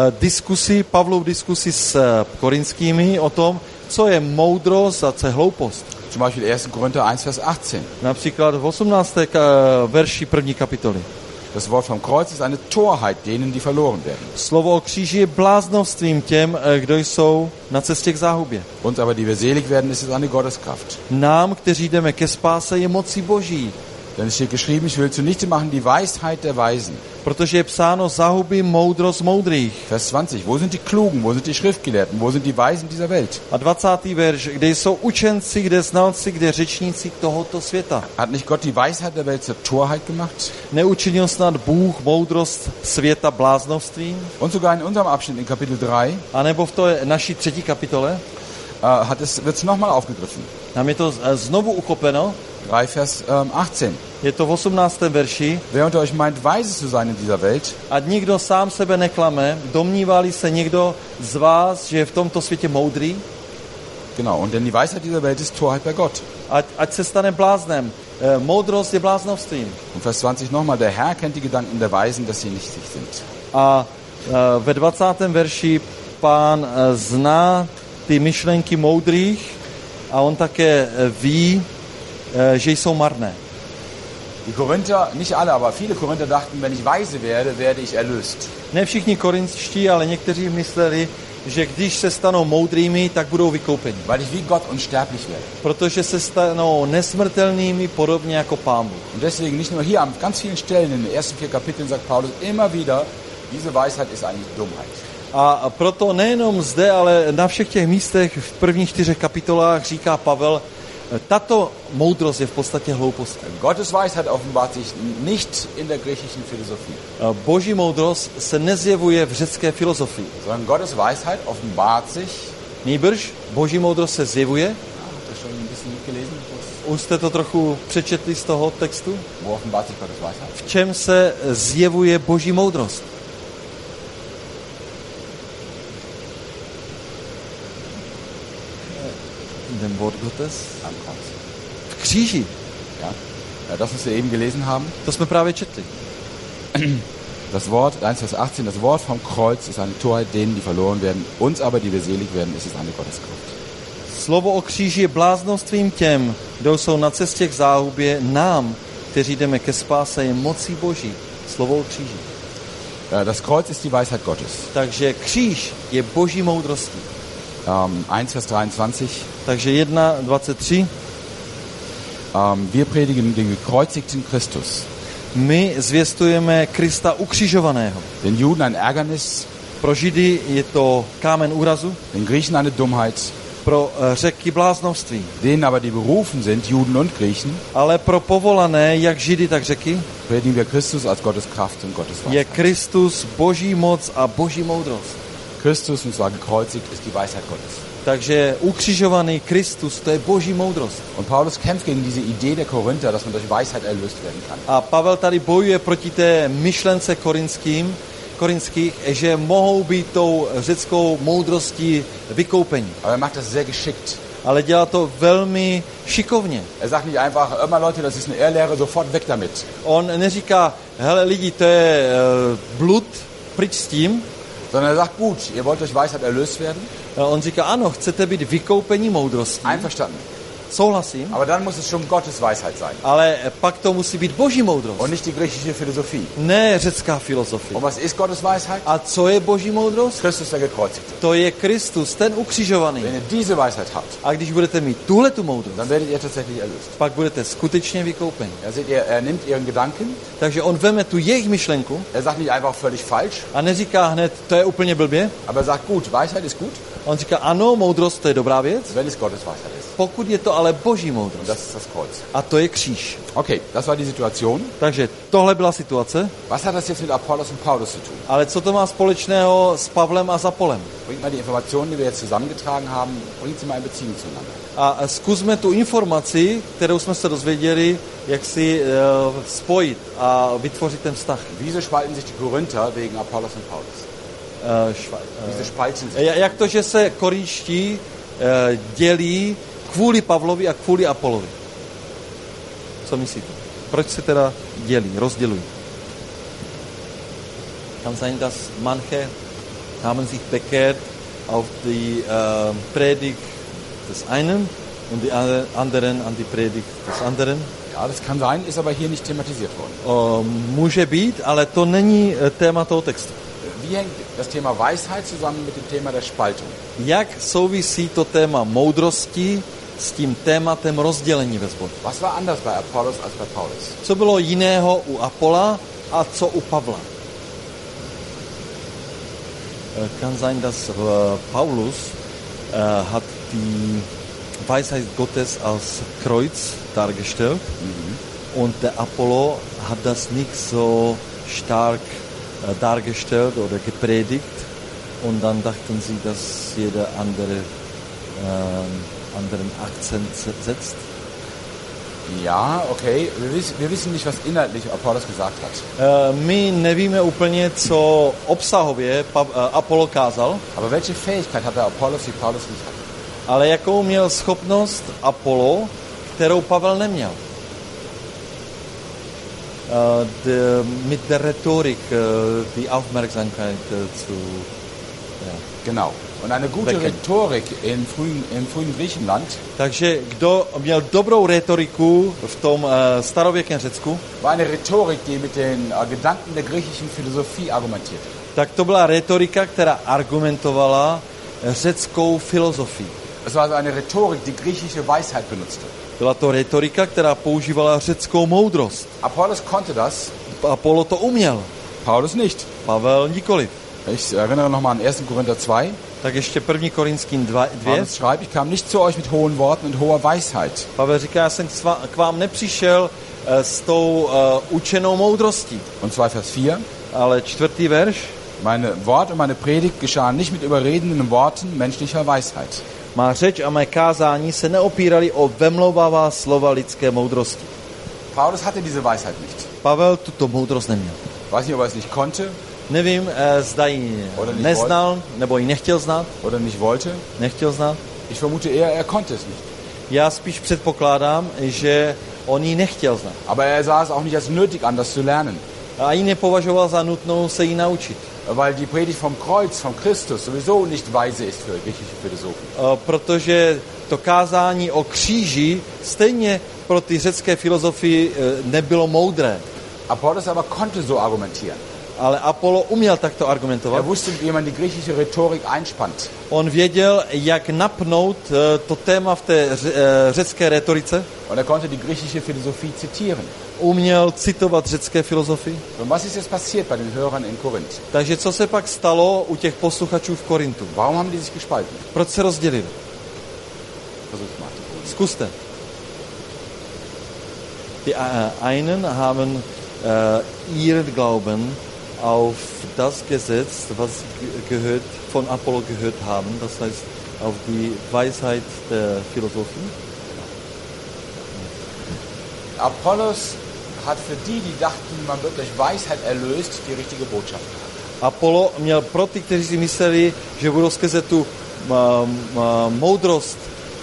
Pavlov diskusi s korinskými o tom, co je moudrost a co je hloupost. Zum Beispiel 1. Korinther 1, Vers 18. Například v 18. verši 1. kapitoly. Das Wort vom Kreuz ist eine Torheit denen, die verloren werden. Slovo o kříži je bláznovstvím těm, kdo jsou na cestě k záhubě. Uns aber, die wir selig werden, ist es eine Gotteskraft. Nám, kteří jdeme ke spáse, je mocí Boží. Denn es steht geschrieben, ich will zunichte machen die Weisheit der Weisen. Protože je psáno, zahubím moudrost moudrých. Vers 20. Wo sind die Klugen? Wo sind die Schriftgelehrten? Wo sind die Weisen dieser Welt? A 20. verš, kde jsou učenci, kde znalci, kde řečníci tohoto světa. Hat nicht Gott die Weisheit der Welt zur Torheit gemacht? Neučinil snad Bůh moudrost světa bláznovstvím? Und sogar in unserem Abschnitt in Kapitel 3 A nebo v té naší 3. kapitole? wird es nochmal aufgegriffen. Tam je to znovu uchopeno. 3 Vers 18. Je to v 18. verši. Wer unter euch meint, weise zu sein in dieser Welt, Ať nikdo sám sebe neklame, domnívali se někdo z vás, že je v tomto světě moudrý, genau, und denn die Weisheit dieser Welt ist Torheit bei Gott. ať se stane bláznem. Moudrost je bláznovstvím. Und Vers 20 nochmal, der Herr kennt die Gedanken der Weisen, dass sie nichtig sind. A ve 20. verši Pán zná ty myšlenky moudrých a on také ví, že jsou marné. Die Korinther, nicht alle, aber viele Korinther dachten, wenn ich weise werde, werde ich erlöst. Ne všichni korinští, ale někteří mysleli, že když se stanou moudrými, tak budou vykoupeni. Weil ich wie Gott unsterblich werde. Protože se stanou nesmrtelnými, podobně jako Pán Bůh. Und deswegen nicht nur hier an ganz vielen Stellen in den ersten 4 Kapiteln sagt Paulus immer wieder, diese Weisheit ist eigentlich Dummheit. A proto nejenom zde, ale na všech těch místech v prvních 4 kapitolách říká Pavel, tato moudrost je v podstatě hloupost. Gottes Weisheit offenbart sich nicht in der griechischen Philosophie. Boží moudrost se nezjevuje v řecké filozofii. Sondern Gottes Weisheit offenbart sich. Nýbrž boží moudrost se zjevuje. Habt ihr schon ein bisschen mitgelesen? Už jste to trochu přečetli z toho textu? Wo offenbart sich Gottes Weisheit? V čem se zjevuje boží moudrost? Den Wort Gottes? Am Kreuz. V kříži. Ja? Ja, das, was wir eben gelesen haben. To jsme právě četli. Das Wort, 1 Vers 18, das Wort vom Kreuz ist eine Torheit denen, die verloren werden. Uns aber, die wir selig werden, ist es eine Gotteskraft. Slovo o kříži je bláznostvím těm, kdo jsou na cestě k záhubě, nám, kteří jdeme ke spáse, je mocí Boží. Slovo o kříži. Das Kreuz ist die Weisheit Gottes. Takže kříž je Boží moudrostí. 1 Vers 23. Takže 1:23. Wir predigen den gekreuzigten Christus. My zvěstujeme Krista ukřižovaného. Den Juden ein Ärgernis. Pro Židy je to kámen úrazu. Den Griechen eine Dummheit. Pro Řeky bláznovství. Denen aber, die berufen sind, Juden und Griechen, ale pro povolané, jak Židy, tak Řeky, predigen wir Christus als Gottes Kraft und Gottes je Weisheit. Kristus Boží moc a Boží moudrost. Christus, und zwar gekreuzigt, ist die Weisheit Gottes. Takže ukřižovaný Kristus, to je Boží moudrost. Und Paulus kämpft gegen diese Idee der Korinther, dass man durch Weisheit erlöst werden kann. A Pavel tady bojuje proti té myšlence korinských, že mohou být tou řeckou moudrostí vykoupení. Aber macht das sehr geschickt. Ale dělá to velmi šikovně. Sagt nicht einfach, immer Leute, das ist eine Irrlehre, sofort weg damit. On neříká, hele lidi, to je blud, pryč s tím. Sondern sagt, gut, ihr wollt durch Weisheit erlöst werden? On říká, ano, chcete být vykoupení moudrostí. Einverstanden. Souhlasím. Aber dann muss es schon Gottes Weisheit sein. Ale pak to musí být Boží moudrost. Und nicht die griechische Philosophie. Ne řecká filozofie. Und was ist Gottes Weisheit? A co je Boží moudrost? Christus der Gekreuzigte. To je Kristus, ten ukřižovaný. Wenn ihr diese Weisheit habt, A když budete mít tuhletu moudrost, dann werdet ihr tatsächlich erlöst. pak budete skutečně vykoupeni. Seht ihr, nimmt ihren Gedanken. Takže on veme tu jejich myšlenku Sagt nicht einfach völlig falsch. a neříká hned, to je úplně blbě. Aber sagt, gut, Weisheit ist gut. On říká, ano, moudrost to je dobrá věc, Wenn es Gottes Weisheit ist. pokud je to ale Boží Und moudrost. das ist das Kreuz. A to je kříž. Okay, das war die Situation. Takže tohle byla situace, Was hat das jetzt mit Apollos und Paulus zu tun? ale co to má společného s Pavlem a s Apolem? Bringt mal die Informationen, die wir jetzt zusammengetragen haben, bringt sie mal in Beziehung zueinander. A zkusme tu informaci, kterou jsme se dozvěděli, jak si spojit a vytvořit ten vztah. Wieso spalten sich die Korinther wegen Apollos und Paulus? Wieso spalten sich? Jak to, že se korinští dělí kvůli Pavlovi a kvůli Apolovi? Co myslíte? Proč se teda dělí, rozdělují? Kann sein, dass manche haben sich bekehrt auf die Predigt des einen und die anderen an die Predigt des anderen. Ja, das kann sein, ist aber hier nicht thematisiert worden. Může být, ale to není téma toho textu. Wie hängt das Thema Weisheit zusammen mit dem Thema der Spaltung? Jak souvisí to téma moudrosti s tím tématem rozdělení ve sboru? Was war anders bei Apollos als bei Paulus? Co bylo jiného u Apolla a co u Pavla? Kann sein, dass Paulus hat die Weisheit Gottes als Kreuz dargestellt und der Apollo hat das nicht so stark dargestellt oder gepredigt und dann dachten sie, dass jeder andere anderen Akzent setzt. Ja, okay. Wir wissen nicht, was inhaltlich Apollos gesagt hat. My nevíme úplně, co obsahově Apollo kázal, Aber welche Fähigkeit hatte Apollos, die Paulus nicht hatte? ale jakou měl schopnost Apollo, kterou Pavel neměl. Genau. Und eine gute Becken. Rhetorik im frühen Griechenland Takže kdo měl dobrou retoriku v tom starověkém Řecku, war eine Rhetorik, die mit den Gedanken der griechischen Philosophie argumentierte. tak to byla retorika, která argumentovala řeckou filozofii. Es war also eine Rhetorik, die griechische Weisheit benutzte. Byla to retorika, která používala řeckou moudrost. Apollos konnte das, Apollo to uměl, Paulus nicht. Pavel nikoliv. Ich erinnere nochmal an 1. Korinther 2. Tak ještě 1. Korinským 2. Paulus schreibt, ich kam nicht zu euch mit hohen Worten und hoher Weisheit. Pavel říká, já jsem k vám nepřišel s tou učenou moudrostí. Und 2 Vers 4. Ale 4. verš. Meine Wort und meine Predigt geschahen nicht mit überredenden Worten menschlicher Weisheit. Má řeč a mé kázání se neopírali o vemlouvavá slova lidské moudrosti. Paulus hatte diese Weisheit nicht. Pavel tuto moudrost neměl. Weiß nicht, ob er es nicht konnte Nevím, zda ji neznal, nebo ji nechtěl znát. oder nicht wollte. Nechtěl znát. Ich vermute eher, er konnte es nicht. Já spíš předpokládám, že on ji nechtěl znát. Aber er sah es auch nicht als nötig an, das zu lernen. A ji nepovažoval za nutnou se jí naučit. Weil die Predigt vom Kreuz, vom Christus, sowieso nicht weise ist für griechische Philosophen. Protože to kázání o kříži stejně pro ty řecké filozofii nebylo moudré. Apollos aber konnte so argumentieren. Ale Apollo uměl takto argumentovat. Er wusste, wie man die griechische Rhetorik einspannt. On věděl, jak napnout to téma v té řecké retorice. Und er konnte die griechische Philosophie zitieren. Uměl citovat řecké filozofii. Und was ist jetzt passiert bei den Hörern in Korinth? Takže co se pak stalo u těch posluchačů v Korintu? Warum haben die sich gespalten? Proč se rozdělili? Versucht mal. Zkuste. Die einen haben ihren Glauben auf das gesetzt, was sie von Apollo gehört haben, das heißt auf die Weisheit der Philosophie. Apollos hat für die, die dachten, man wird durch Weisheit erlöst, die richtige Botschaft gehabt. Apollo měl pro ty, kteří si mysleli, že budou skrze tu moudrost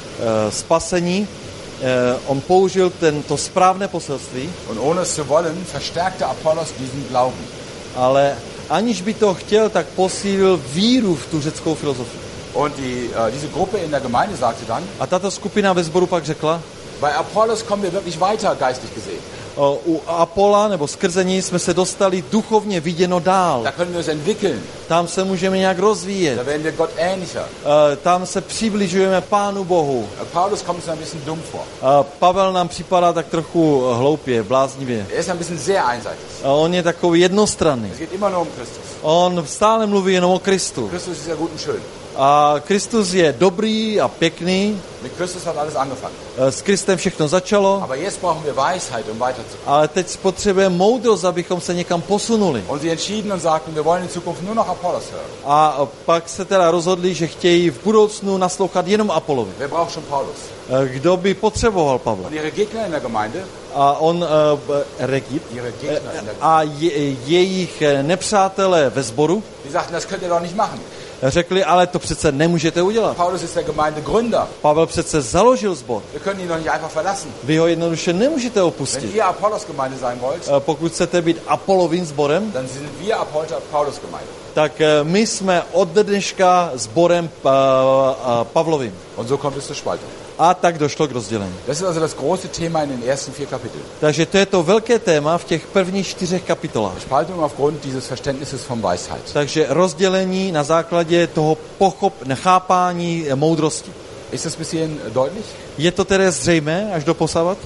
spasení, on použil to správné poselství. Und ohne es zu wollen, verstärkte Apollos diesen Glauben. Ale aniž by to chtěl, tak posílil víru v tu řeckou filozofii. Und diese Gruppe in der Gemeinde sagte dann, A tato skupina ve sboru pak řekla, bei Apollos kommen wir wirklich weiter, geistlich gesehen. U Apolla nebo skrze ní jsme se dostali duchovně viděno dál. Da können wir uns entwickeln. Tam se můžeme nějak rozvíjet. Da werden wir Gott ähnlicher. Tam se přibližujeme Pánu Bohu. Paulus kommt uns ein bisschen dumm vor. Pavel nám připadá tak trochu hloupě, bláznivě. Er ist ein bisschen sehr einseitig. On je takový jednostranný. Es geht immer nur um Christus. On stále mluví jenom o Kristu. Christus ist ja gut und schön. A Kristus je dobrý a pěkný. Mit Christus hat alles angefangen. S Kristem všechno začalo. Aber jetzt brauchen wir Weisheit, um weiterzukommen. Ale teď potřebujeme moudrost, abychom se někam posunuli. Und sie entschieden und sagten, wir wollen in Zukunft nur noch Apollos hören. A pak se teda rozhodli, že chtějí v budoucnu naslouchat jenom Apolovi. Wer braucht schon Paulus? Kdo by potřeboval Pavla? Und ihre Gegner in der Gemeinde, A on, Regit, ihre Gegner in der a jejich nepřátelé ve sboru die sagten, das könnt ihr doch nicht machen. řekli, ale to přece nemůžete udělat. Paulus ist der Gemeindegründer. Pavel přece založil sbor. Wir können ihn doch nicht einfach verlassen. Vy ho jednoduše nemůžete Wenn opustit. ihr Apollos-Gemeinde sein wollt, Pokud chcete být Apolovým sborem, dann sind wir ab heute Paulus-Gemeinde. tak my jsme od dneška sborem Pavlovým. Und so kommt es zur Spaltung. A tak došlo k rozdělení. Das ist also das große Thema in den ersten 4 Kapiteln. Takže to je to velké téma v těch prvních 4 kapitolách. Spaltung aufgrund dieses Verständnisses von Weisheit. Takže rozdělení na základě toho nechápání moudrosti. Ist das bis hierhin deutlich? Je to tedy zřejmé až do posavat?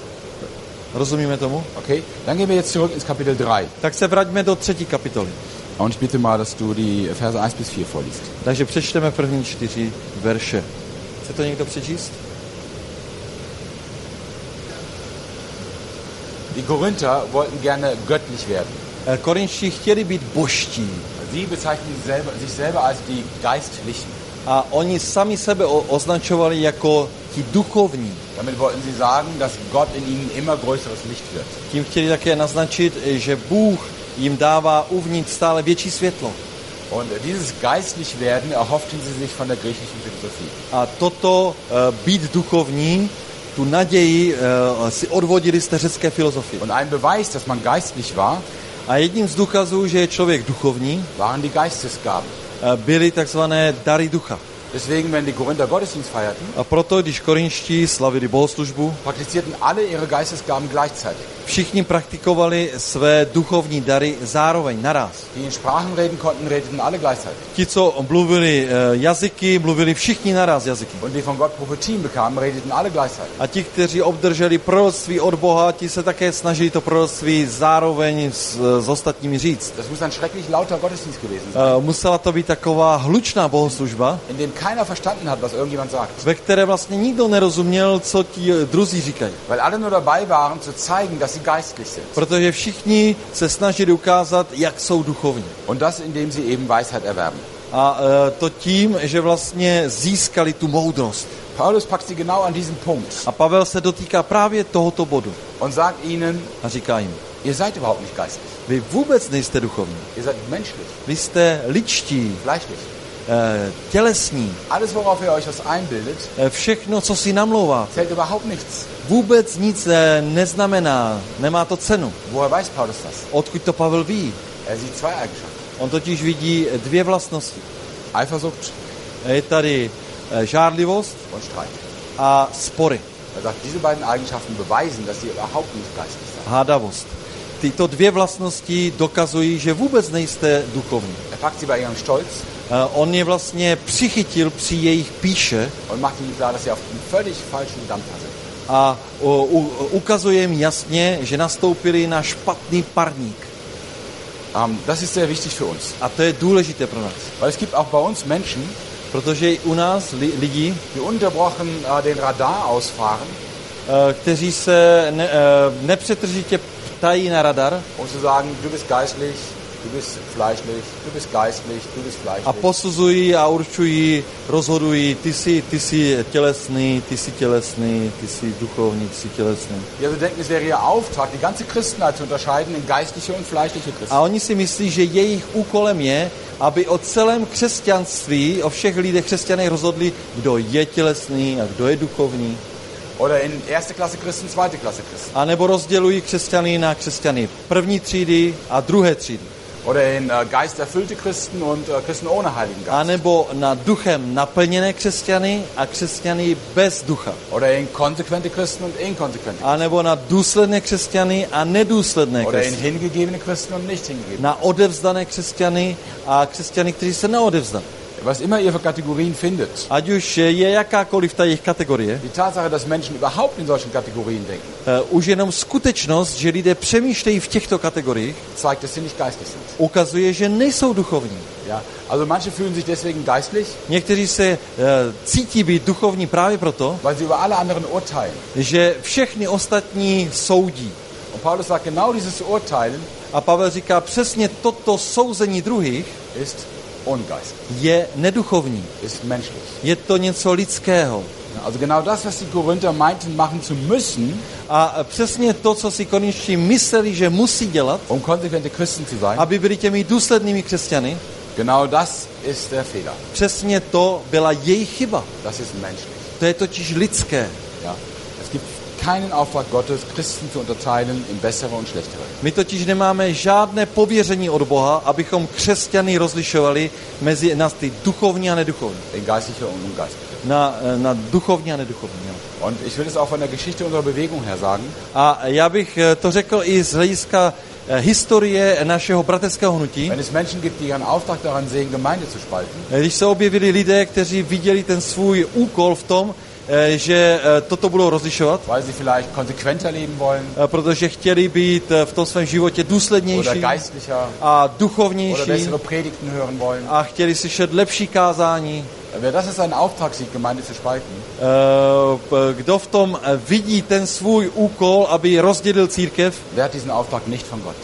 Rozumíme tomu? Okay, dann gehen wir jetzt zurück ins Kapitel 3. Tak se vraťme do 3. kapitoly. Und ich bitte mal, dass du die Verse 1 bis 4 vorliest. Takže přečteme první 4 verše. Chce to někdo přečíst? Die Korinther wollten gerne göttlich werden. Korinští chtěli být božtí. Sie bezeichnen sich selber als die Geistlichen. A oni sami sebe označovali jako ti duchovní. Damit wollten sie sagen, dass Gott in ihnen immer größeres Licht wird. Tím chtěli také naznačit, že Bůh jim dává uvnitř stále větší světlo. Und dieses geistlich werden erhofften sie sich von der griechischen Philosophie. A toto být duchovní, tu naději si odvodili z té řecké filozofie. Und ein Beweis, dass man geistlich war, A jedním z důkazů, že je člověk duchovní, waren die Geistesgaben. byly takzvané dary ducha. Deswegen, wenn die Korinther Gottesdienst feierten, A proto, když korinští slavili bohoslužbu, praktizierten alle ihre Geistesgaben gleichzeitig. všichni praktikovali své duchovní dary zároveň, naraz. Die in Sprachen reden konnten, redeten alle gleichzeitig. Ti, co mluvili jazyky, mluvili všichni naraz jazyky. Und die von Gott Prophetien bekamen, redeten alle gleichzeitig. A ti, kteří obdrželi proroctví od Boha, ti se také snažili to proroctví zároveň s ostatními říct. Das muss ein schrecklich lauter Gottesdienst gewesen sein, Musela to být taková hlučná bohoslužba, in dem keiner verstanden hat, was irgendjemand sagt. ve které vlastně nikdo nerozuměl, co ti druzí říkají. Weil alle nur dabei waren, zu zeigen, dass sie geistlich sind. Protože všichni se snažili ukázat, jak jsou duchovní. Und das, indem sie eben Weisheit erwerben. A to tím, že vlastně získali tu moudrost. Paulus packt sie genau an diesem Punkt A Pavel se dotýká právě tohoto bodu und sagt ihnen, a říká jim, ihr seid überhaupt nicht geistlich. vy vůbec nejste duchovní. Ihr seid menschlich, Vy jste ličtí, fleischlich. tělesní. Alles, worauf ihr euch was einbildet, Všechno, co si namlouváte, zählt überhaupt nichts. vůbec nic neznamená, nemá to cenu. Woher weiß Paulus das? Odkud to Pavel ví? Er sieht zwei Eigenschaften. On totiž vidí dvě vlastnosti. Eifersucht Je tady žárlivost und Streit. a spory, Er sagt, diese beiden Eigenschaften beweisen, dass ihr überhaupt nicht geistlich seid. hádavost. Tyto dvě vlastnosti dokazují, že vůbec nejste duchovní. Er packt sie bei ihrem Stolz On je vlastně přichytil při jejich píše und macht ihnen klar, dass sie auf einem völlig falschen Dampfer sind. a ukazuje jim jasně, že nastoupili na špatný parník. Das ist sehr wichtig für uns. A to je důležité pro nás. Weil es gibt auch bei uns Menschen, Protože i u nás lidi, die unterbrochen den Radar ausfahren, kteří se nepřetržitě ptají na radar um zu sagen, du bist geistlich, du bist fleischlich, du bist geistlich, du bist a fleischlich. posuzují a určují, rozhodují, ty jsi tělesný, ty jsi tělesný, ty jsi duchovní, ty jsi tělesný. Die also denken, es wäre ihr Auftrag, die ganze Christenheit zu unterscheiden in geistliche und fleischliche Christen. A oni si myslí, že jejich úkolem je, aby o celém křesťanství, o všech lidech křesťanech rozhodli, kdo je tělesný a kdo je duchovní. Oder in erste Klasse Christen, zweite Klasse Christen. A nebo rozdělují křesťany na křesťany první třídy a druhé třídy. Oder in geisterfüllte Christen und Christen ohne Heiligen A Geist. nebo na duchem naplněné křesťany a křesťany bez ducha. Oder in konsequente Christen und inkonsequente A nebo na důsledné křesťany a nedůsledné Oder in křesťany. hingegebene Christen und nicht hingegebene. Na odevzdané křesťany a křesťany, kteří se neodevzdali. Was immer ihr für Kategorien findet. Ať už je jakákoliv ta jejich kategorie, Die Tatsache, dass Menschen überhaupt in solchen Kategorien denken, už jenom skutečnost, že lidé přemýšlejí v těchto kategoriích, zeigt, dass sie nicht geistlich sind. ukazuje, že nejsou duchovní. Ja? Also manche fühlen sich deswegen geistlich, Někteří se cítí být duchovní právě proto, weil sie über alle anderen urteilen. že všechny ostatní soudí. Und Paulus sagt, genau dieses Urteilen A Pavel říká, přesně toto souzení druhých ist ungeistlich, je neduchovní. ist menschlich. Je to něco lidského. Also genau das, was die Korinther meinten, machen zu müssen, A přesně to, co si Korinští mysleli, že musí dělat, um konsequente Christen zu sein, aby byli těmi důslednými křesťany, genau das ist der Fehler. přesně to byla jejich chyba. Das ist menschlich. To je totiž lidské. Ja? Es gibt keinen Auftrag Gottes, Christen zu unterteilen in bessere und schlechtere. My totiž nemáme žádné pověření od Boha, abychom křesťany rozlišovali mezi nás ty duchovní a neduchovní. In geistliche und ungeistliche. Na duchovní a neduchovní. Jo. Und ich will es auch von der Geschichte unserer Bewegung her sagen. A já bych to řekl i z hlediska historie našeho bratrského hnutí. Wenn es Menschen gibt, die ihren Auftrag daran sehen, Gemeinde zu spalten, Když se objevili lidé, kteří viděli ten svůj úkol v tom, že toto budou rozlišovat, weil sie vielleicht konsequenter leben wollen protože chtěli být v tom svém životě oder důslednější geistlicher a oder duchovnější bessere Predigten hören wollen. a chtěli slyšet lepší kázání. Wer das als einen Auftrag sieht, Gemeinde zu spalten, Kdo v tom vidí ten svůj úkol, aby rozdělil církev, der hat diesen Auftrag nicht von Gott.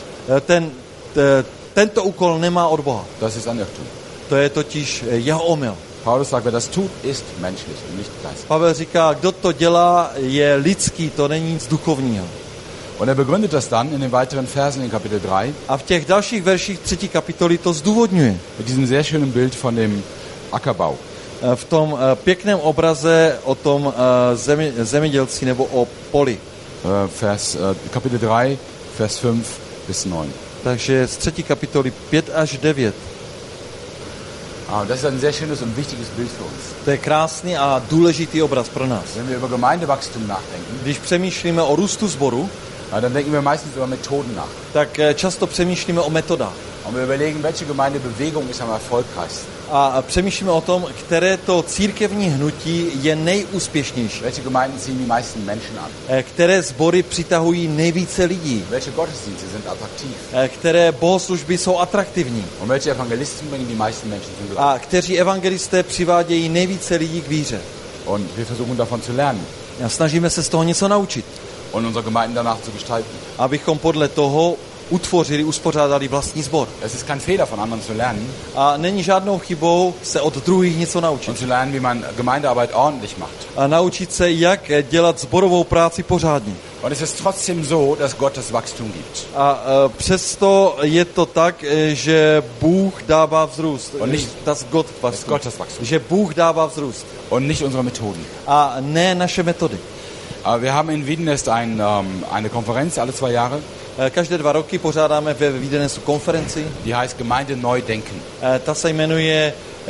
Tento úkol nemá od Boha. Das ist ein Irrtum. To je totiž jeho omyl. Paulus sagt, wer das tut, ist menschlich und nicht geistlich. Pavel říká, kdo to dělá, je lidský, to není nic duchovního. Und er begründet das dann in den weiteren Versen in Kapitel 3 A v těch dalších verších 3. kapitoly to zdůvodňuje. mit diesem sehr schönen Bild von dem Ackerbau. V tom pěkném obraze o tom zemědělci nebo o poli. Kapitel 3, Vers 5 bis 9. Takže z 3. kapitoly 5 až 9. Das ist ein sehr schönes und wichtiges Bild für uns. To je krásný a důležitý obraz pro nás. Wenn wir über Gemeindewachstum nachdenken, Když přemýšlíme o růstu sboru, dann denken wir meistens über Methoden nach. tak často přemýšlíme o metodách. Und wir überlegen, welche Gemeindebewegung ist am erfolgreichsten. A přemýšlíme o tom, které to církevní hnutí je nejúspěšnější. Welche Gemeinden ziehen die meisten Menschen an? Které sbory přitahují nejvíce lidí. Welche Gottesdienste sind attraktiv? Které bohoslužby jsou atraktivní. Und welche Evangelisten bringen die meisten Menschen zum Glauben? A kteří evangelisté přivádějí nejvíce lidí k víře. Und wir versuchen davon zu lernen A snažíme se z toho něco naučit. und unsere Gemeinden danach zu gestalten. Abychom podle toho uspořádali vlastní sbor. Es ist kein Fehler, von anderen zu lernen A není žádnou chybou se od druhých něco und naučit. zu lernen, wie man Gemeindearbeit ordentlich macht. A naučit se, jak dělat sborovou práci pořádně. Und es ist trotzdem so, dass Gott das Wachstum gibt. A přesto je to tak, že Bůh dává vzrůst. Dass Gott das Wachstum. Že Bůh dává vzrůst. Und nicht unsere Methoden. A ne naše metody. Wir haben in Wiedenest eine Konferenz alle 2 Jahre. Každé 2 roky pořádáme ve Wiedenestu konferenci. Die heißt Gemeinde neu denken. Ta se jmenuje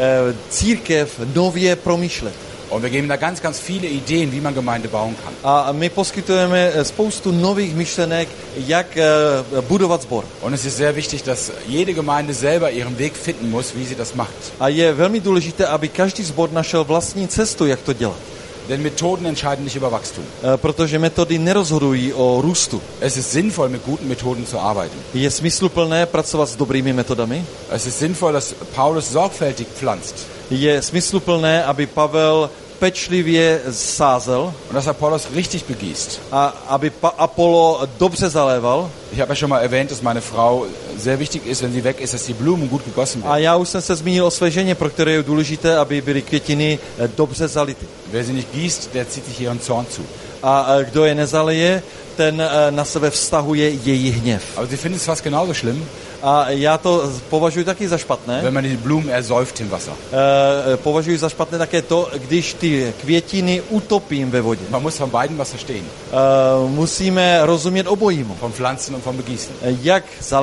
Církev nově promýšlet. Und wir geben da ganz, ganz viele Ideen, wie man Gemeinde bauen kann. A my poskytujeme spoustu nových myšlenek, jak budovat sbor. Und es ist sehr wichtig, dass jede Gemeinde selber ihren Weg finden muss, wie sie das macht. A je velmi důležité, aby každý sbor našel vlastní cestu, jak to dělat. Denn Methoden entscheiden nicht über Wachstum. Protože metody nerozhodují o růstu. Es ist sinnvoll, mit guten Methoden zu arbeiten. Je smysluplné pracovat s dobrými metodami. Es ist sinnvoll, dass Paulus sorgfältig pflanzt. Je smysluplné, aby Pavel pečlivě sázel Und dass Apollos richtig begießt. a aby Apollo dobře zaléval. Ich habe ja schon mal erwähnt, dass meine Frau sehr wichtig ist, wenn sie weg ist, dass die Blumen gut gegossen A werden. já už jsem se zmínil o své ženě, pro které je důležité, aby byly květiny dobře zality. Wer sie nicht gießt, der zieht sich ihren Zorn zu. A kdo je nezaleje, ten na sebe vztahuje její hněv. Aber sie findet es fast genauso schlimm, A já to považuji taky za špatné. wenn man die Blumen ersäuft im Wasser. Považuji za špatné také to, když ty květiny utopím ve vodě. Man muss von beiden was verstehen. Musíme rozumět obojímu. Vom Pflanzen und vom Begießen. Jak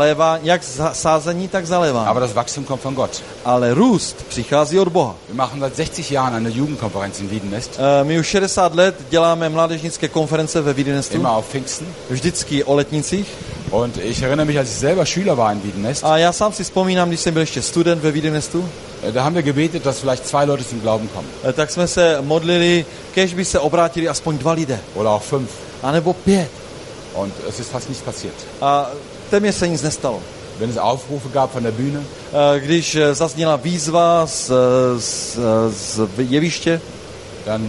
sázení, tak zalévání. Aber das Wachstum kommt von Gott. Ale růst přichází od Boha. Wir machen seit 60 Jahren eine Jugendkonferenz in Wiedenest. My už 60 let děláme mládežnické konference ve Wiedenestu. Immer auf Pfingsten. Vždycky o letnicích. Und ich erinnere mich, als ich selber Schüler war in Wiedenest, A já sám si vzpomínám, když jsem byl ještě student ve Wiedenestu, da haben wir gebetet, dass vielleicht 2 Leute zum Glauben kommen. tak jsme se modlili, kež by se obrátili aspoň 2 lidé. Oder auch 5. Anebo 5. Und es ist fast nichts passiert. A téměř se nic nestalo. Wenn es Aufrufe gab von der Bühne, Když zazněla výzva z jeviště, dann,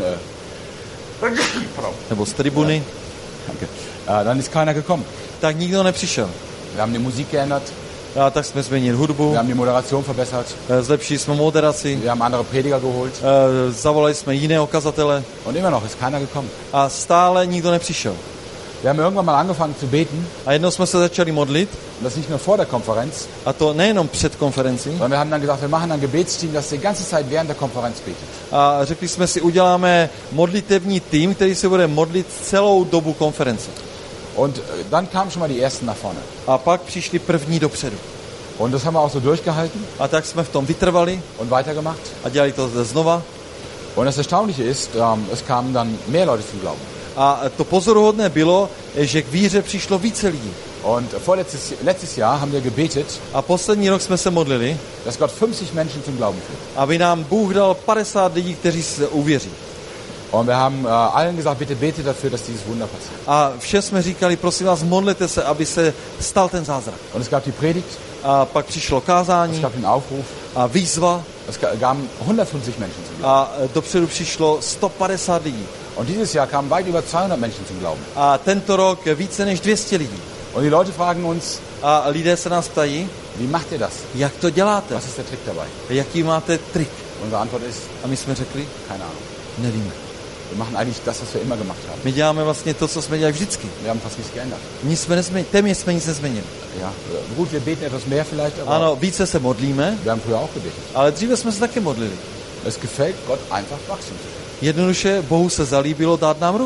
nebo z tribuny, danke, dann ist keiner gekommen. tak nikdo nepřišel. Wir haben die Musik geändert, A tak jsme změnili hudbu, wir haben die Moderation verbessert, zlepšili jsme moderaci, wir haben andere Prediger geholt zavolali jsme jiného kazatele und immer noch ist keiner gekommen. a stále nikdo nepřišel. Wir haben irgendwann mal angefangen zu beten, A jednou jsme se začali modlit, und das nicht nur vor der Konferenz, a to nejenom před konferencí, sondern wir haben dann gesagt, wir machen ein Gebetsteam, das die ganze Zeit während der Konferenz betet. a řekli jsme si, uděláme modlitevní tým, který se bude modlit celou dobu konference. Und dann kamen schon mal die Ersten nach vorne. A pak přišli první dopředu. Und das haben wir auch so durchgehalten A tak jsme v tom vytrvali und weitergemacht. a dělali to znova. Und das Erstaunliche ist, es kamen dann mehr Leute zum Glauben. A to pozoruhodné bylo, že k víře přišlo více lidí. Und letztes Jahr haben wir gebetet, A poslední rok jsme se modlili, dass Gott 50 Menschen zum Glauben führt. aby nám Bůh dal 50 lidí, kteří se uvěří. Und wir haben allen gesagt, bitte betet dafür, dass dieses Wunder passiert. A vše jsme říkali, prosím vás, modlete se, aby se stal ten zázrak. Und es gab die Predigt, A pak přišlo es kázání gab den Aufruf, a výzva es gaben 150 Menschen zum Glauben. a dopředu přišlo 150 lidí. Und dieses Jahr kamen weit über 200 Menschen zum Glauben. A tento rok více než 200 lidí. Und die Leute fragen uns, A lidé se nás ptají, wie macht ihr das? jak to děláte, Was ist der Trick dabei? jaký máte trik. Unsere Antwort ist, A my jsme řekli, keine Ahnung. nevíme. Wir machen eigentlich das, was wir immer gemacht haben. My děláme vlastně to, co jsme dělali vždycky. Wir haben fast nichts geändert. Nic jsme nezměnili, téměř jsme nic nezměnili. Ja, gut, wir beten etwas mehr vielleicht, aber Ano, více se modlíme, wir haben früher auch gebetet. ale dříve jsme se taky modlili. Es gefällt Gott einfach, Wachstum zu finden. Jednoduše Bohu se zalíbilo dát nám růst.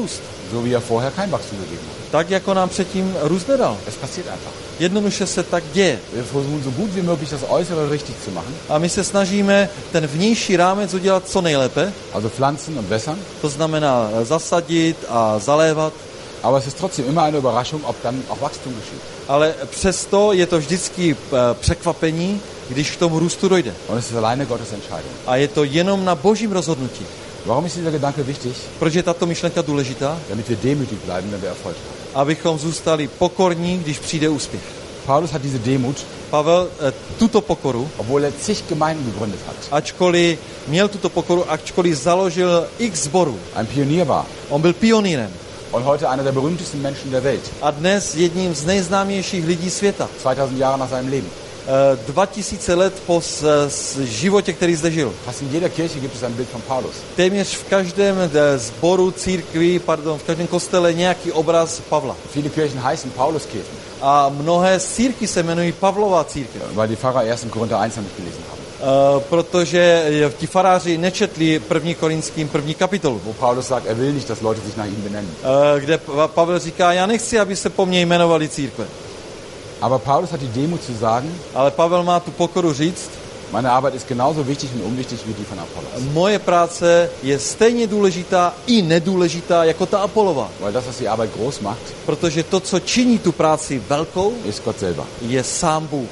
So wie er vorher kein Wachstum gegeben hat. Tak, jako nám předtím růst nedal. Es passiert einfach. Jednoduše se tak děje. Wir versuchen so gut wie möglich das Äußere richtig zu machen. A my se snažíme ten vnější rámec udělat co nejlépe. Also pflanzen und wässern. To znamená zasadit a zalévat. Aber es ist trotzdem immer eine Überraschung, ob dann auch Wachstum geschieht. Ale přesto je to vždycky překvapení, když k tomu růstu dojde. Und es ist alleine Gottes Entscheidung. A je to jenom na Božím rozhodnutí. Warum ist dieser Gedanke wichtig? Proč je tato myšlenka důležitá? Damit wir demütig bleiben, wenn wir Erfolg haben. Abychom zůstali pokorní, když přijde úspěch. Paulus hat diese Demut, Pavel tuto pokoru, obwohl er zig Gemeinden gegründet hat. ačkoliv měl tuto pokoru, ačkoliv založil x sborů. Ein Pionier war. On byl pionýrem. Und heute einer der berühmtesten Menschen der Welt. A dnes jedním z nejznámějších lidí světa. 2000 Jahre nach seinem Leben. 2000 let po životě, který zde žil. Fast in jeder Kirche gibt es ein Bild von Paulus. Téměř v každém sboru, církvi, v každém kostele nějaký obraz Pavla. Viele Kirchen heißen Pauluskirchen. A mnohé církvi se jmenují Pavlova církev. Weil die Pfarrer 1. Korinther 1 nicht gelesen haben. Protože ti faráři nečetli 1. Korinským 1. kapitolu. Wo Paulus sagt, er will nicht, dass Leute sich nach ihm benennen. Kde Pavel říká, já nechci, aby se po mně jmenovali církve. Aber Paulus hat die Demut zu sagen, Ale Pavel má tu pokoru říct, meine Arbeit ist genauso wichtig und unwichtig wie die von Apollos. moje práce je stejně důležitá i nedůležitá jako ta Apolova. Weil das, was die Arbeit groß macht, Protože to, co činí tu práci velkou, ist Gott selber. je sám Bůh.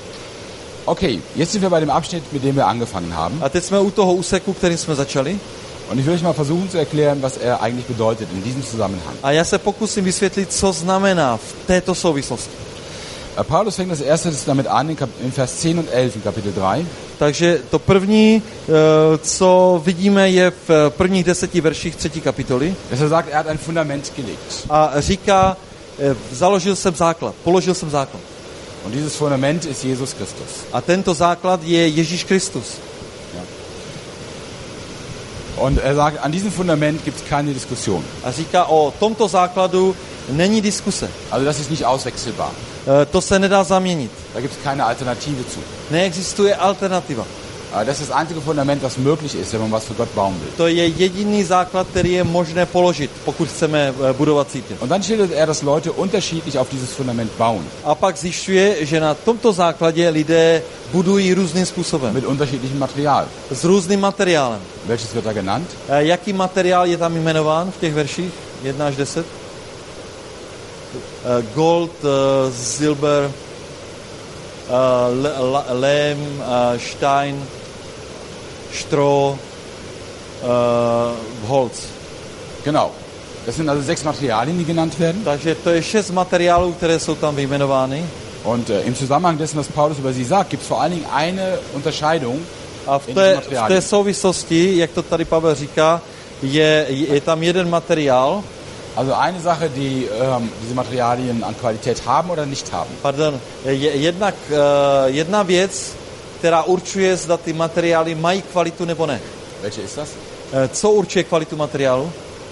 Okay, jetzt sind wir bei dem Abschnitt, mit dem wir angefangen haben. A teď jsme u toho úseku, kterým jsme začali. Und ich will euch mal versuchen zu erklären, was er eigentlich bedeutet in diesem Zusammenhang. A já se pokusím vysvětlit, co znamená v této souvislosti. Paulus fängt das erste damit an, in Vers 10 und 11 in Kapitel 3. Takže to první, co vidíme, je v prvních 10 verších 3. kapitoly. Dass er sagt, er hat ein Fundament gelegt. A říká, založil jsem základ, položil jsem základ. Und dieses Fundament ist Jesus Christus. A tento základ je Ježíš Kristus. Ja. Und er sagt, an diesem Fundament gibt es keine Diskussion. A říká, o tomto základu není diskuse. Also das ist nicht auswechselbar. To se nedá zaměnit. Da gibt es keine Alternative zu. Neexistuje alternativa. Das ist das einzige Fundament, was möglich ist, wenn man was für Gott bauen will. To je jediný základ, který je možné položit, pokud chceme budovat církev. Und dann schildert er, dass Leute unterschiedlich auf dieses Fundament bauen. A pak zjišťuje, že na tomto základě lidé budují různým způsobem. Mit unterschiedlichem Material. S různým materiálem. Welches wird da genannt? Jaký materiál je tam jmenován v těch verších 1 až 10? Gold, silver, lehm, Stein, Stroh, Holz. Genau. Das sind also 6 Materialien, die genannt werden. Takže to je 6 materiálů, které jsou tam vyjmenovány. Und im Zusammenhang dessen, was Paulus über sie sagt, gibt es vor allen Dingen eine Unterscheidung. A v té souvislosti, jak to tady Pavel říká, je tam jeden materiál. Also eine Sache, die diese Materialien an Qualität haben oder nicht haben. Pardon, jedna věc, která určuje, zda ty materiály mají kvalitu nebo ne. Welche ist das? Co určuje kvalitu materiálu?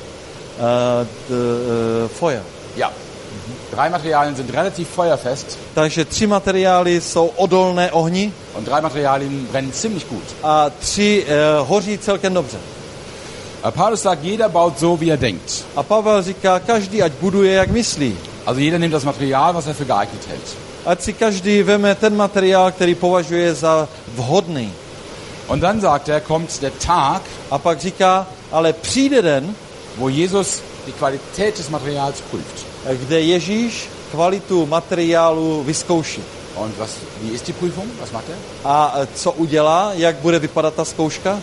Feuer. Ja. 3 Materialien sind relativ feuerfest. Takže 3 materiály jsou odolné ohni. Und 3 Materialien brennen ziemlich gut. A 3 hoří celkem dobře. Paulus sagt, jeder baut so, wie er denkt. A Pavel říká, každý ať buduje, jak myslí. Also jeder nimmt das Material, was er für geeignet hält. Ať si každý veme ten materiál, který považuje za vhodný. Und dann sagt er, kommt der Tag, A pak říká, ale přijde den, wo Jesus die Qualität des Materials prüft. kde Ježíš kvalitu materiálu vyzkouší. Und wie ist die Prüfung? Was macht er? A co udělá? Jak bude vypadat ta zkouška?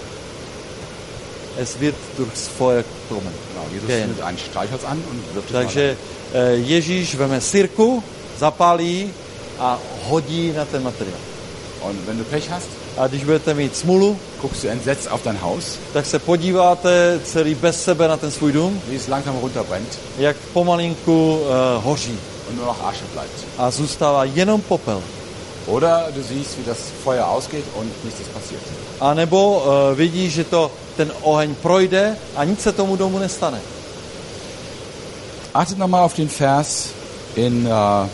Es wird durchs Feuer kommen. Genau, Jesus zündet ein Streichholz an und wirft es Takže Ježíš veme sirku, zapálí a hodí na ten materiál. Und wenn du Pech hast, A když budete mít smůlu, guckst du entsetzt auf dein Haus, tak se podíváte celý bez sebe na ten svůj dům, wie es langsam runterbrennt jak pomalinku hoří und nur noch Asche bleibt. a zůstává jenom popel. Oder du siehst, wie das Feuer ausgeht und nichts ist passiert. A nebo vidíš, že ten oheň projde a nic se tomu domu nestane. Achtet nochmal auf den Vers in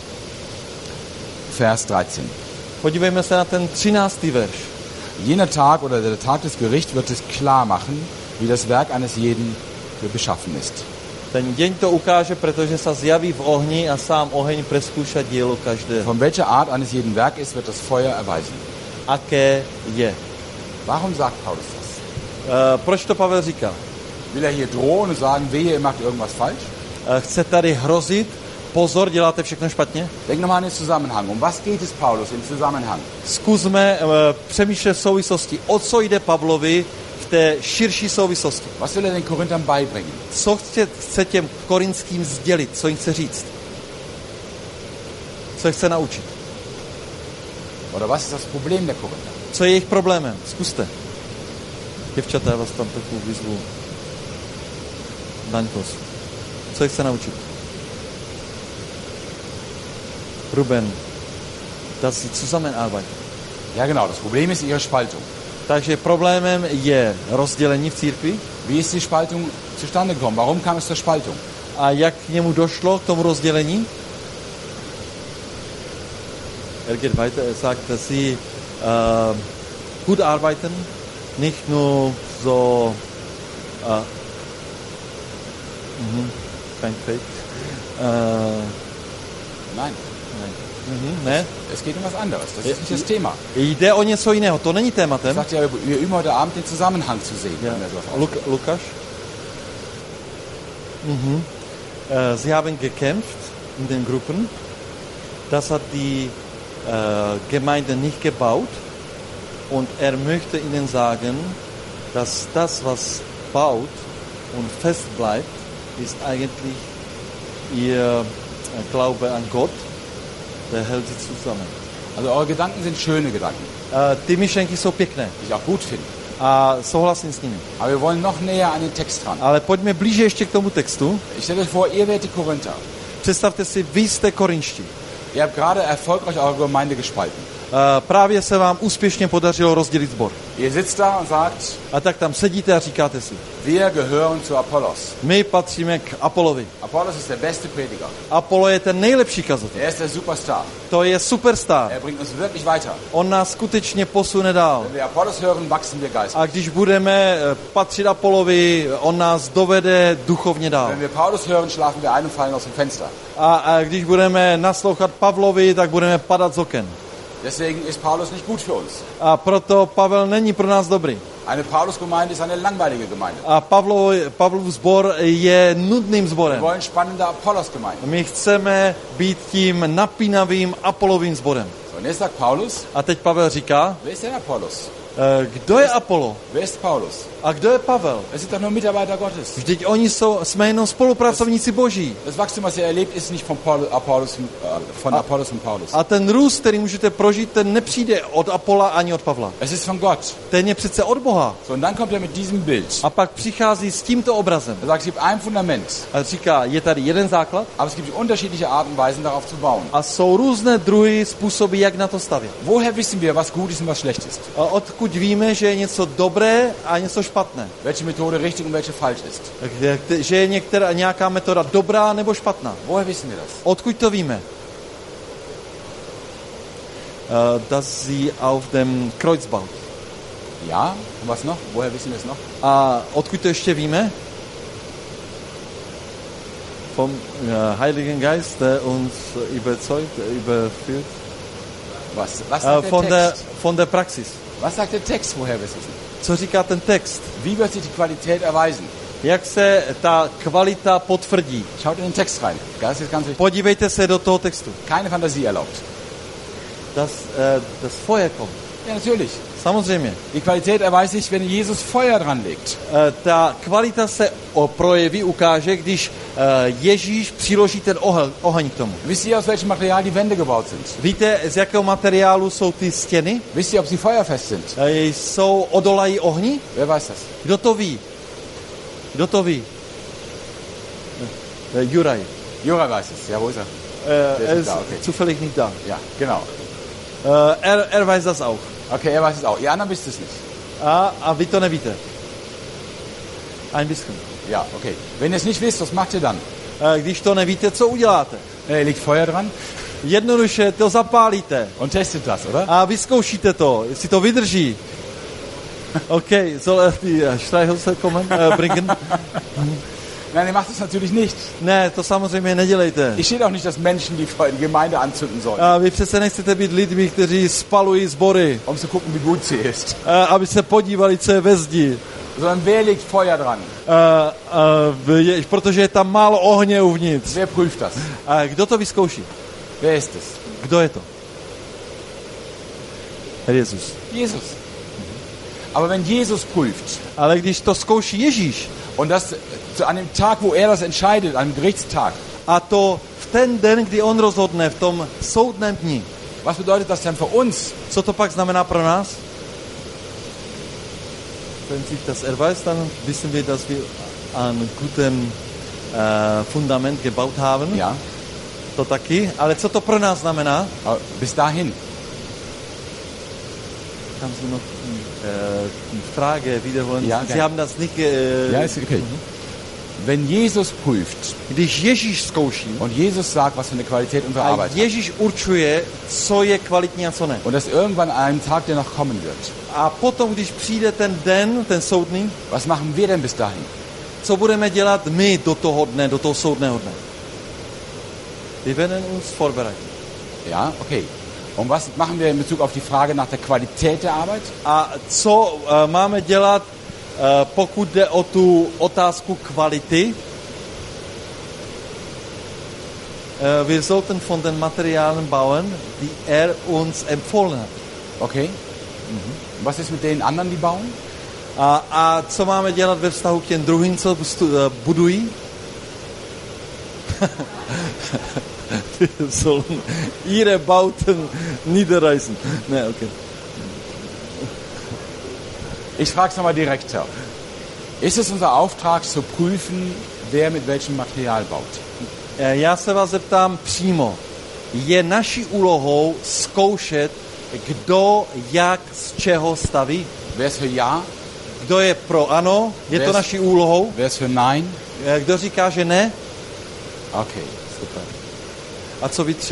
Vers 13. Podívejme se na ten 13. verš. Jener Tag oder der Tag des Gerichts wird es klar machen, wie das Werk eines jeden beschaffen ist. Ten deň to ukáže, protože sa zjaví v ohni a sám oheň preskúša dielo každého. Von welcher Art eines jeden Werk ist, wird das Feuer erweisen. Aké je. Warum sagt Paulus das? Proč to Pavel říká? Will er hier drohen und sagen, wehe, ihr macht irgendwas falsch? Chce tady hrozit, pozor, děláte všechno špatně? Denk nochmal an den Zusammenhang. Um was geht es Paulus im Zusammenhang? Zkusme přemýšlet v souvislosti, o co jde Pavlovi v té širší souvislosti. Was will er den Korinthern beibringen? Co chce těm korinským sdělit, co jim chce říct? Co chce naučit? Oder was ist das Problem der Korinther? Co je jejich problémem? Zkuste. Děvčata, já vás tam takovou vyzvu. Daňkos. Co je chce naučit? Ruben, dass sie zusammenarbeiten. Ja genau, das Problem ist ihre Spaltung. Takže problémem je rozdělení v církvi. Wie ist die Spaltung zustande gekommen? Warum kam es zur Spaltung? A jak k němu došlo, k tomu rozdělení? Geht weiter, sagt, dass sie gut arbeiten, nicht nur so kein Fake. Nein. Ne? Es geht um was anderes. Das ist nicht das Thema. Jde o něco jiného, to není tématem. Sagt ja, wir üben heute Abend den Zusammenhang zu sehen. Ja. Wenn wir sowas ausdrücken. Lukas? Sie haben gekämpft in den Gruppen. Das hat die Gemeinde nicht gebaut. Und möchte ihnen sagen, dass das, was baut und fest bleibt, ist eigentlich ihr Glaube an Gott. Der hält sie zusammen. Also eure Gedanken sind schöne Gedanken, Ty myšlenky jsou pěkné die ich auch gut finde. a souhlasím s nimi. Aber wir wollen noch näher an den Text ran. Ale pojďme blíže ještě k tomu textu. Ich stelle euch vor, ihr werdet die Korinther. Představte si, vy jste korinští. Ihr habt gerade erfolgreich eure Gemeinde gespalten. Právě se vám úspěšně podařilo rozdělit sbor. Ihr sitzt da und sagt, A tak tam sedíte a říkáte si, wir gehören zu Apollos. my patříme k Apolovi. Apollos ist der beste Prediger. Apollo je ten nejlepší kazatel. Er ist der Superstar. To je superstar. Er bringt uns wirklich weiter. On nás skutečně posune dál. Wenn wir Apollos hören, wachsen wir geistlich. A když budeme patřit Apolovi, on nás dovede duchovně dál. Wenn wir Paulus hören, schlafen wir ein und fallen aus dem Fenster. A když budeme naslouchat Pavlovi, tak budeme padat z oken. Deswegen ist Paulus nicht gut für uns. A proto Pavel není pro nás dobrý. Eine Paulus-Gemeinde ist eine langweilige Gemeinde. A Pavlov sbor je nudným Wir sborem. wollen spannende Apollos-Gemeinde. My chceme být tím napínavým Apolovým sborem. So, und jetzt sagt Paulus, A teď Pavel říká, wer ist denn Apollos? kdo je Apollo Wer ist Paulus? a kdo je Pavel? Es sind doch nur Mitarbeiter Gottes. Vždyť jsme jenom spolupracovníci Boží. Das Wachstum, was ihr erlebt, ist nicht von Apollos und Paulus. A ten růst, který můžete prožít, ten nepřijde od Apolla ani od Pavla. Es ist von Gott. Ten je přece od Boha. So, und dann kommt er mit diesem Bild. A pak přichází s tímto obrazem. Er sagt, es gibt ein Fundament, A říká, je tady jeden základ aber es gibt unterschiedliche Arten und Weisen, darauf zu bauen. a jsou různé druhy způsoby, jak na to stavět. Woher wissen wir, was gut ist und was schlecht ist? A odkud víme, že je něco dobré a něco špatné? Welche Methode richtig und welche falsch ist? Že je nějaká metoda dobrá nebo špatná? Woher wissen wir das? Odkud to víme? Dass sie auf dem Kreuz baut. Ja, und was noch? Woher wissen wir es noch? A odkud to ještě víme? Vom Heiligen Geist, der uns überzeugt, überführt. Was sagt der Text? Von der Praxis. Was sagt der Text, woher wir es wissen? Co říká ten text? Wie wird sich die Qualität erweisen? Jak se ta kvalita potvrdí? Schaut in den Text rein. Das ist ganz wichtig. Podívejte se do toho textu. Keine Fantasie erlaubt. Das Feuer kommt. Ja, natürlich. Samozřejmě. Die Qualität erweist sich, wenn Jesus Feuer dran legt. Ta kvalita se projeví, ukáže, když Ježíš přiloží ten oheň k tomu. Wisst ihr, aus welchem Material die Wände gebaut sind? Víte, z jakého materiálu jsou ty stěny? Wisst ihr, ob sie feuerfest sind? Odolají ohni? Wer weiß das? Kdo to ví? Kdo to ví? Juraj. Jura weiß es. Ja, wo ist er? Der ist da, okay. Zufällig nicht da. Ja, genau. Er weiß das auch. Okay, er weiß es auch. Ihr anderen wisst es nicht. A vy to nevíte. Ein bisschen. Ja, okay. Wenn ihr es nicht wisst, was macht ihr dann? Když to nevíte, co uděláte? Er legt Feuer dran Jednoduše to zapálíte und testet das, oder? a vyzkoušíte to, jestli to vydrží. Okay, soll er die Streichhölzer kommen, bringen? Nein, ihr macht das natürlich nicht. Ne, to samozřejmě nedělejte. Ich steht auch nicht, dass Menschen die Gemeinde anzünden sollen, A vy přece nechcete být lidmi, kteří spalují sbory, um zu gucken, wie gut sie ist. aby se podívali, co je ve zdi. Sondern wer legt Feuer dran? Protože je tam málo ohně uvnitř. Wer prüft das? A kdo to vyzkouší? Wer ist es? Kdo je to? Jezus. Jesus. Aber wenn Jesus prüft, Ale když to zkouší Ježíš, und das an dem Tag, wo er das entscheidet, an dem Gerichtstag, a to v ten den, kdy on rozhodne, v tom soudném dni, was bedeutet das denn für uns? co to pak znamená pro nás? Wenn sich das erweist, dann wissen wir, dass wir an gutem Fundament gebaut haben. Ja, To taky. Ale co to pro nás znamená? aber bis dahin. Haben Sie noch die Frage wiederholen? Ja, Sie gerne. haben das nicht... Ja, ist okay. Wenn Jesus prüft Když Ježíš zkouší und Jesus sagt, was für eine Qualität unsere a Arbeit hat, Ježíš určuje, co je kvalitní a co ne. und das irgendwann an einem Tag, der noch kommen wird, A potom, když přijde ten den, ten soudný, was machen wir denn bis dahin? co budeme dělat my do toho dne, do toho soudného dne? Wir werden uns vorbereiten. Ja, okay. Und was machen wir in Bezug auf die Frage nach der Qualität der Arbeit? A co máme dělat, pokud jde o tu otázku kvality? Wir sollten von den Materialien bauen, die er uns empfohlen hat. Okay. Was ist mit den anderen, die bauen? A co máme dělat ve vztahu k těm druhým, co budují? Sollen ihre Bauten niederreißen. Ne, okay. Ich frage es nochmal direkter. Ist es unser Auftrag zu prüfen, wer mit welchem Material baut? Já se vás zeptám přímo. Je naší úlohou zkoušet, kdo jak z čeho staví? Wer ist für Ja? Kdo je pro ano? Je to naší úlohou? Wer ist für Nein? Kdo říká, že ne? Okay. Super. A co vy tři?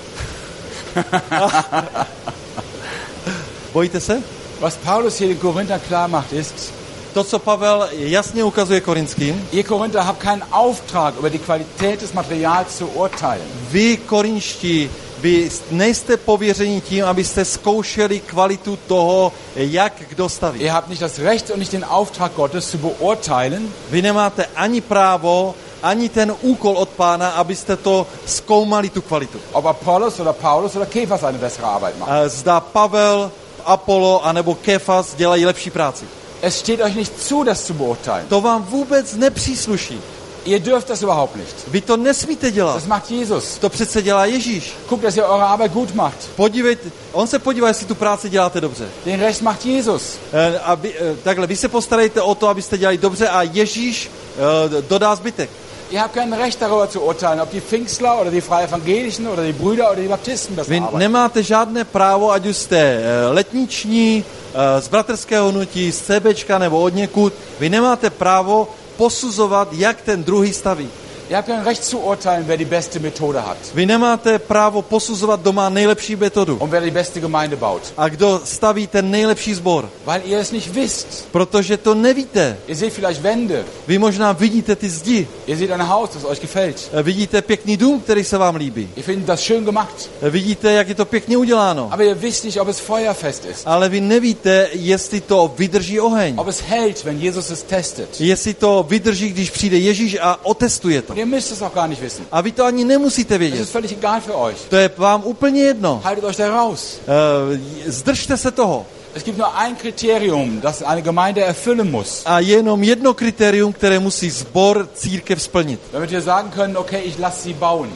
Bojíte se? Was Paulus hier den Korinthern klar macht, ist, To, co Pavel jasně ukazuje Korinským, ihr Korinther habt keinen Auftrag, über die Qualität des Materials zu urteilen. vy, korinští, vy nejste pověření tím, abyste zkoušeli kvalitu toho, jak kdo staví. Ihr habt nicht das Recht und nicht den Auftrag Gottes zu beurteilen, Vy nemáte ani právo, ani ten úkol od Pána, abyste to zkoumali, tu kvalitu. ob Apollos oder Paulus oder Kephas eine bessere Arbeit machen. Zda Pavel, Apollo anebo Kefas dělají lepší práci. Es steht euch nicht zu, das zu beurteilen. To vám vůbec nepřísluší. Ihr dürft das überhaupt nicht. Vy to nesmíte dělat. Das macht Jesus. To přece dělá Ježíš. Guckt, dass ihr eure Arbeit gut macht. Podívejte, on se podívá, jestli tu práci děláte dobře. Den Rest macht Jesus. Takhle, vy se postarejte o to, abyste dělali dobře a Ježíš dodá zbytek. Ihr habt kein Recht darüber zu urteilen, ob die Pfingstler oder die Freie Evangelischen oder die Brüder oder die Baptisten besser Vy arbeiten. nemáte žádné právo, ať už jste letniční, z bratrského hnutí, z CBčka nebo od někud, vy nemáte právo posuzovat, jak ten druhý staví. Ihr habt kein Recht zu urteilen, wer die beste Methode hat Vy nemáte právo posuzovat, kdo má nejlepší metodu und wer die beste Gemeinde baut. a kdo staví ten nejlepší sbor. Weil ihr es nicht wisst. Protože to nevíte. Ihr seht vielleicht Wände. Vy možná vidíte ty zdi. Ihr seht ein Haus, das euch gefällt. Vidíte pěkný dům, který se vám líbí. Ihr findet das schön gemacht. Vidíte, jak je to pěkně uděláno. Aber ihr wisst nicht, ob es feuerfest ist. Ale vy nevíte, jestli to vydrží oheň. Ob es hält, wenn Jesus es testet. Jestli to vydrží, když přijde Ježíš a otestuje to. Und ihr müsst es auch gar nicht wissen. A vy to ani nemusíte Es vědět. ist völlig egal für euch. To je vám úplně jedno. Haltet euch da raus. Zdržte se toho. Es gibt nur ein Kriterium, das eine Gemeinde erfüllen muss, A je jenom jedno kritérium, které musí sbor, církev splnit. damit wir sagen können, okay, ich lasse sie bauen.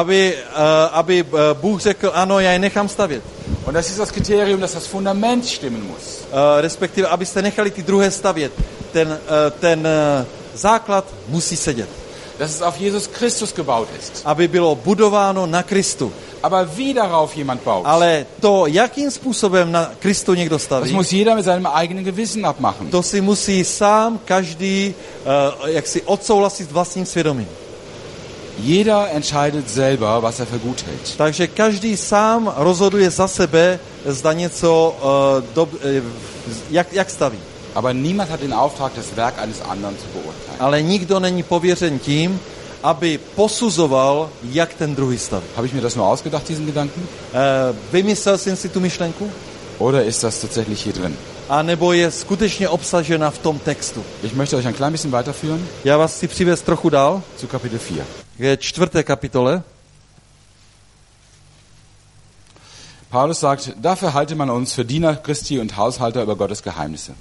Aby Bůh řekl, ano, já je nechám stavět. Und das ist das Kriterium, dass das Fundament stimmen muss. Respektive, abyste nechali ty druhé stavět. Ten základ musí sedět. Dass es auf Jesus Christus gebaut ist. Aby bylo budováno na Kristu. Aber wie darauf jemand baut, Ale to, jakým způsobem na Kristu někdo das staví, muss jeder mit seinem eigenen Gewissen abmachen. to si musí sám každý jak si odsouhlasit vlastním svědomím. Jeder entscheidet selber, was er für gut hält. Takže každý sám rozhoduje za sebe, zda něco, jak staví. Aber niemand hat den Auftrag, das Werk eines anderen zu beurteilen. Ale nikdo není pověřen tím, aby posuzoval, jak ten druhý staví. Habe ich mir das nur ausgedacht, diesen Gedanken? Vymyslel jsem si tu myšlenku? Oder ist das tatsächlich hier drin? A nebo je skutečně obsažena v tom textu? Ich möchte euch ein klein bisschen weiterführen Já vás chci přivést trochu dál zu Kapitel 4. k 4. kapitole. Paulus sagt, dafür halte man uns für Diener Christi und Haushalter über Gottes Geheimnisse.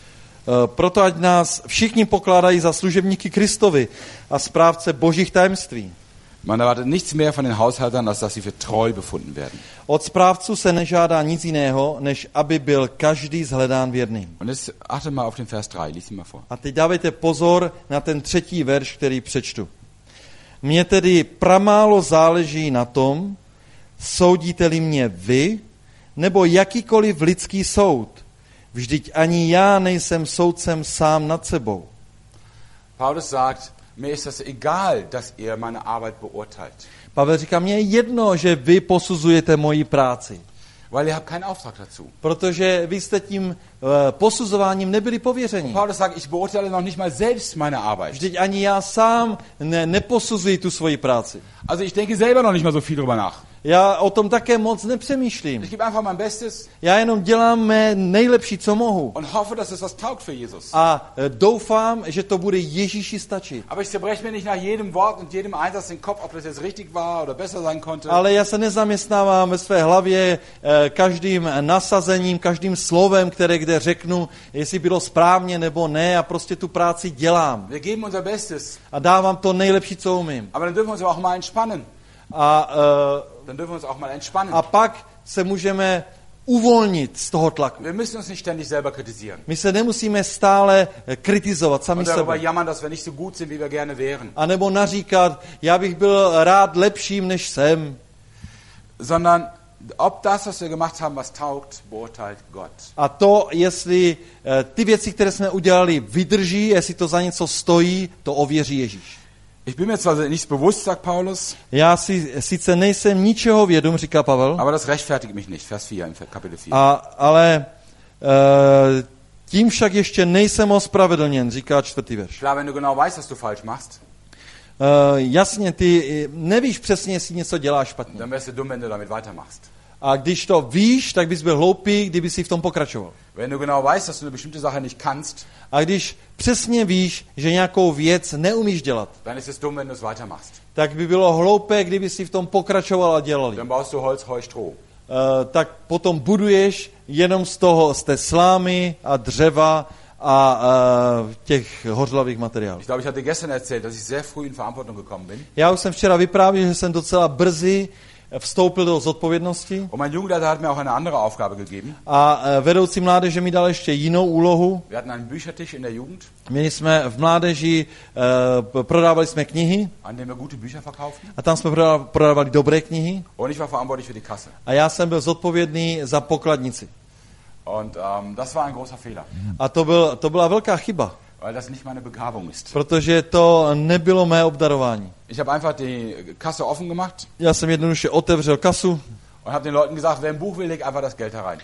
Proto ať nás všichni pokládají za služebníky Kristovi a správce božích tajemství. Man erwartet nichts mehr von den Haushaltern, als dass sie für treu befunden werden. Od správců se nežádá nic jiného, než aby byl každý shledán věrným. Und jetzt achte mal auf den Vers 3, lies ihn mal vor. A teď dávejte pozor na ten 3. verš, který přečtu. Mně tedy pramálo záleží na tom, soudíte-li mě vy, nebo jakýkoliv lidský soud. Vždyť ani já nejsem soudcem sám nad sebou. Paulus sagt, mir ist das egal, dass ihr meine Arbeit beurteilt. Pavel říká, mně je jedno, že vy posuzujete moji práci. Weil ihr habt keinen Auftrag dazu. Protože vy jste tím posuzováním nebyli pověřeni. Paulus sagt, ich beurteile noch nicht mal selbst meine Arbeit. Vždyť ani já sám neposuzuji tu svoji práci. Also ich denke selber noch nicht mal so viel drüber nach. Já o tom také moc nepřemýšlím. Ich gebe einfach mein Bestes Já jenom dělám mé nejlepší, co mohu. und hoffe, dass es was taugt für Jesus. A doufám, že to bude Ježíši stačit. Aber ich zerbreche mir nicht nach jedem Wort und jedem Einsatz den Kopf, ob das jetzt richtig war oder besser sein konnte. Ale já se nezaměstnávám ve své hlavě každým nasazením, každým slovem, které kde řeknu, jestli bylo správně nebo ne, a prostě tu práci dělám. Wir geben unser Bestes. A dávám to nejlepší, co umím. Aber dann dürfen wir uns auch mal entspannen. A Dann dürfen wir uns auch mal entspannen. A pak se můžeme uvolnit z toho tlaku. Wir müssen uns nicht ständig selber kritisieren. My se nemusíme stále kritizovat sami Und darüber sebe. jammern, dass wir nicht so gut sind, wie wir gerne wären. A nebo naříkat, já bych byl rád lepším, než jsem. Sondern ob das, was wir gemacht haben, was taugt, beurteilt Gott. A to, jestli ty věci, které jsme udělali, vydrží, jestli to za něco stojí, to ověří Ježíš. Ich bin mir zwar nicht bewusst, sagt Paulus, Já si sice nejsem ničeho vědom, říká Pavel, aber das rechtfertigt mich nicht. Vers 4 im Kapitel 4. ale tím však ještě nejsem ospravedlněn, říká 4. verš. Klar, wenn du genau weißt, was du falsch machst, Jasně, ty nevíš přesně, jestli něco děláš špatně. dann wärst du dumm, wenn du damit weitermachst. A když to víš, tak bys byl hloupý, kdyby si v tom pokračoval. Wenn du genau weißt, dass du eine bestimmte Sache nicht kannst, A když přesně víš, že nějakou věc neumíš dělat, dann ist es dumm, wenn du es weitermachst. tak by bylo hloupé, kdyby si v tom pokračoval a dělal. Dann baust du Holz, Heu, Stroh. Tak potom buduješ jenom z té slámy a dřeva a těch hořlavých materiálů. Ich glaube, ich hatte gestern erzählt, dass ich sehr früh in Verantwortung gekommen bin. Já už jsem včera vyprávěl, že jsem docela brzy vstoupil do zodpovědnosti Und mein Jugendleiter hat mir auch eine andere Aufgabe gegeben. a vedoucí mládeže mi dal ještě jinou úlohu. Wir hatten einen Büchertisch in der Jugend, Měli jsme v mládeži, prodávali jsme knihy an dem wir gute Bücher verkauften. a tam jsme prodávali dobré knihy Und ich war verantwortlich für die Kasse. a já jsem byl zodpovědný za pokladnici. Und das war ein großer Fehler, A to byla velká chyba, weil das nicht meine Begabung ist. protože to nebylo mé obdarování. Ich habe einfach die Kasse offen gemacht Já jsem jednoduše otevřel kasu. und habe den Leuten gesagt, wer ein Buch will, leg einfach das Geld herein.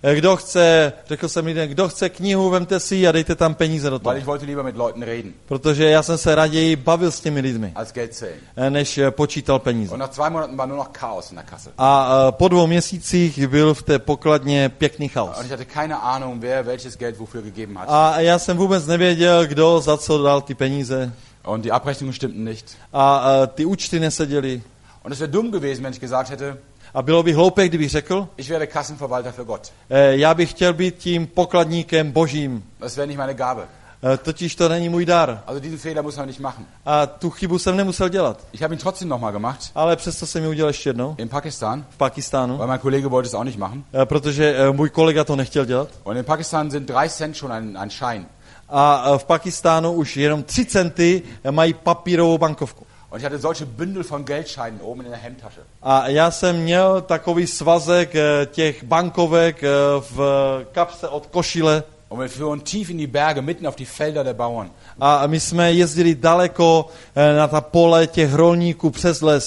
Řekl jsem lidem, kdo chce knihu, vemte si ji a dejte tam peníze do toho. Weil ich wollte lieber mit Leuten reden, Protože já jsem se raději bavil s těmi lidmi, als Geld zählen. než počítal peníze. Und nach 2 Monaten war nur noch Chaos in der Kasse. A po 2 měsících byl v té pokladně pěkný chaos. Und ich hatte keine Ahnung, wer welches Geld wofür gegeben hat. A já jsem vůbec nevěděl, kdo za co dal ty peníze. Und die Abrechnungen stimmten nicht. A ty účty neseděly. Und es wäre dumm gewesen, wenn ich gesagt hätte, A bylo by hloupé, kdybych řekl, ich werde Kassenverwalter für Gott. já bych chtěl být tím pokladníkem božím. Das wäre nicht meine Gabe. Totiž to není můj dar. Also diesen Fehler muss man nicht machen. A tu chybu jsem nemusel dělat. Ich habe ihn trotzdem nochmal gemacht, Ale přesto jsem ji udělal ještě jednou in Pakistan, v Pakistánu, weil mein Kollege wollte es auch nicht machen. protože můj kolega to nechtěl dělat. Und in Pakistan sind 3 Cent schon ein Schein. A v Pakistánu už jenom 3 centy mají papírovou bankovku. Und ich hatte solche Bündel von Geldscheinen oben in der Hemdtasche. A já jsem měl takový svazek těch bankovek v kapse od košile. Und wir fuhren tief in die Berge, mitten auf die Felder der Bauern. A my jsme jezdili daleko na ta pole těch rolníků přes les.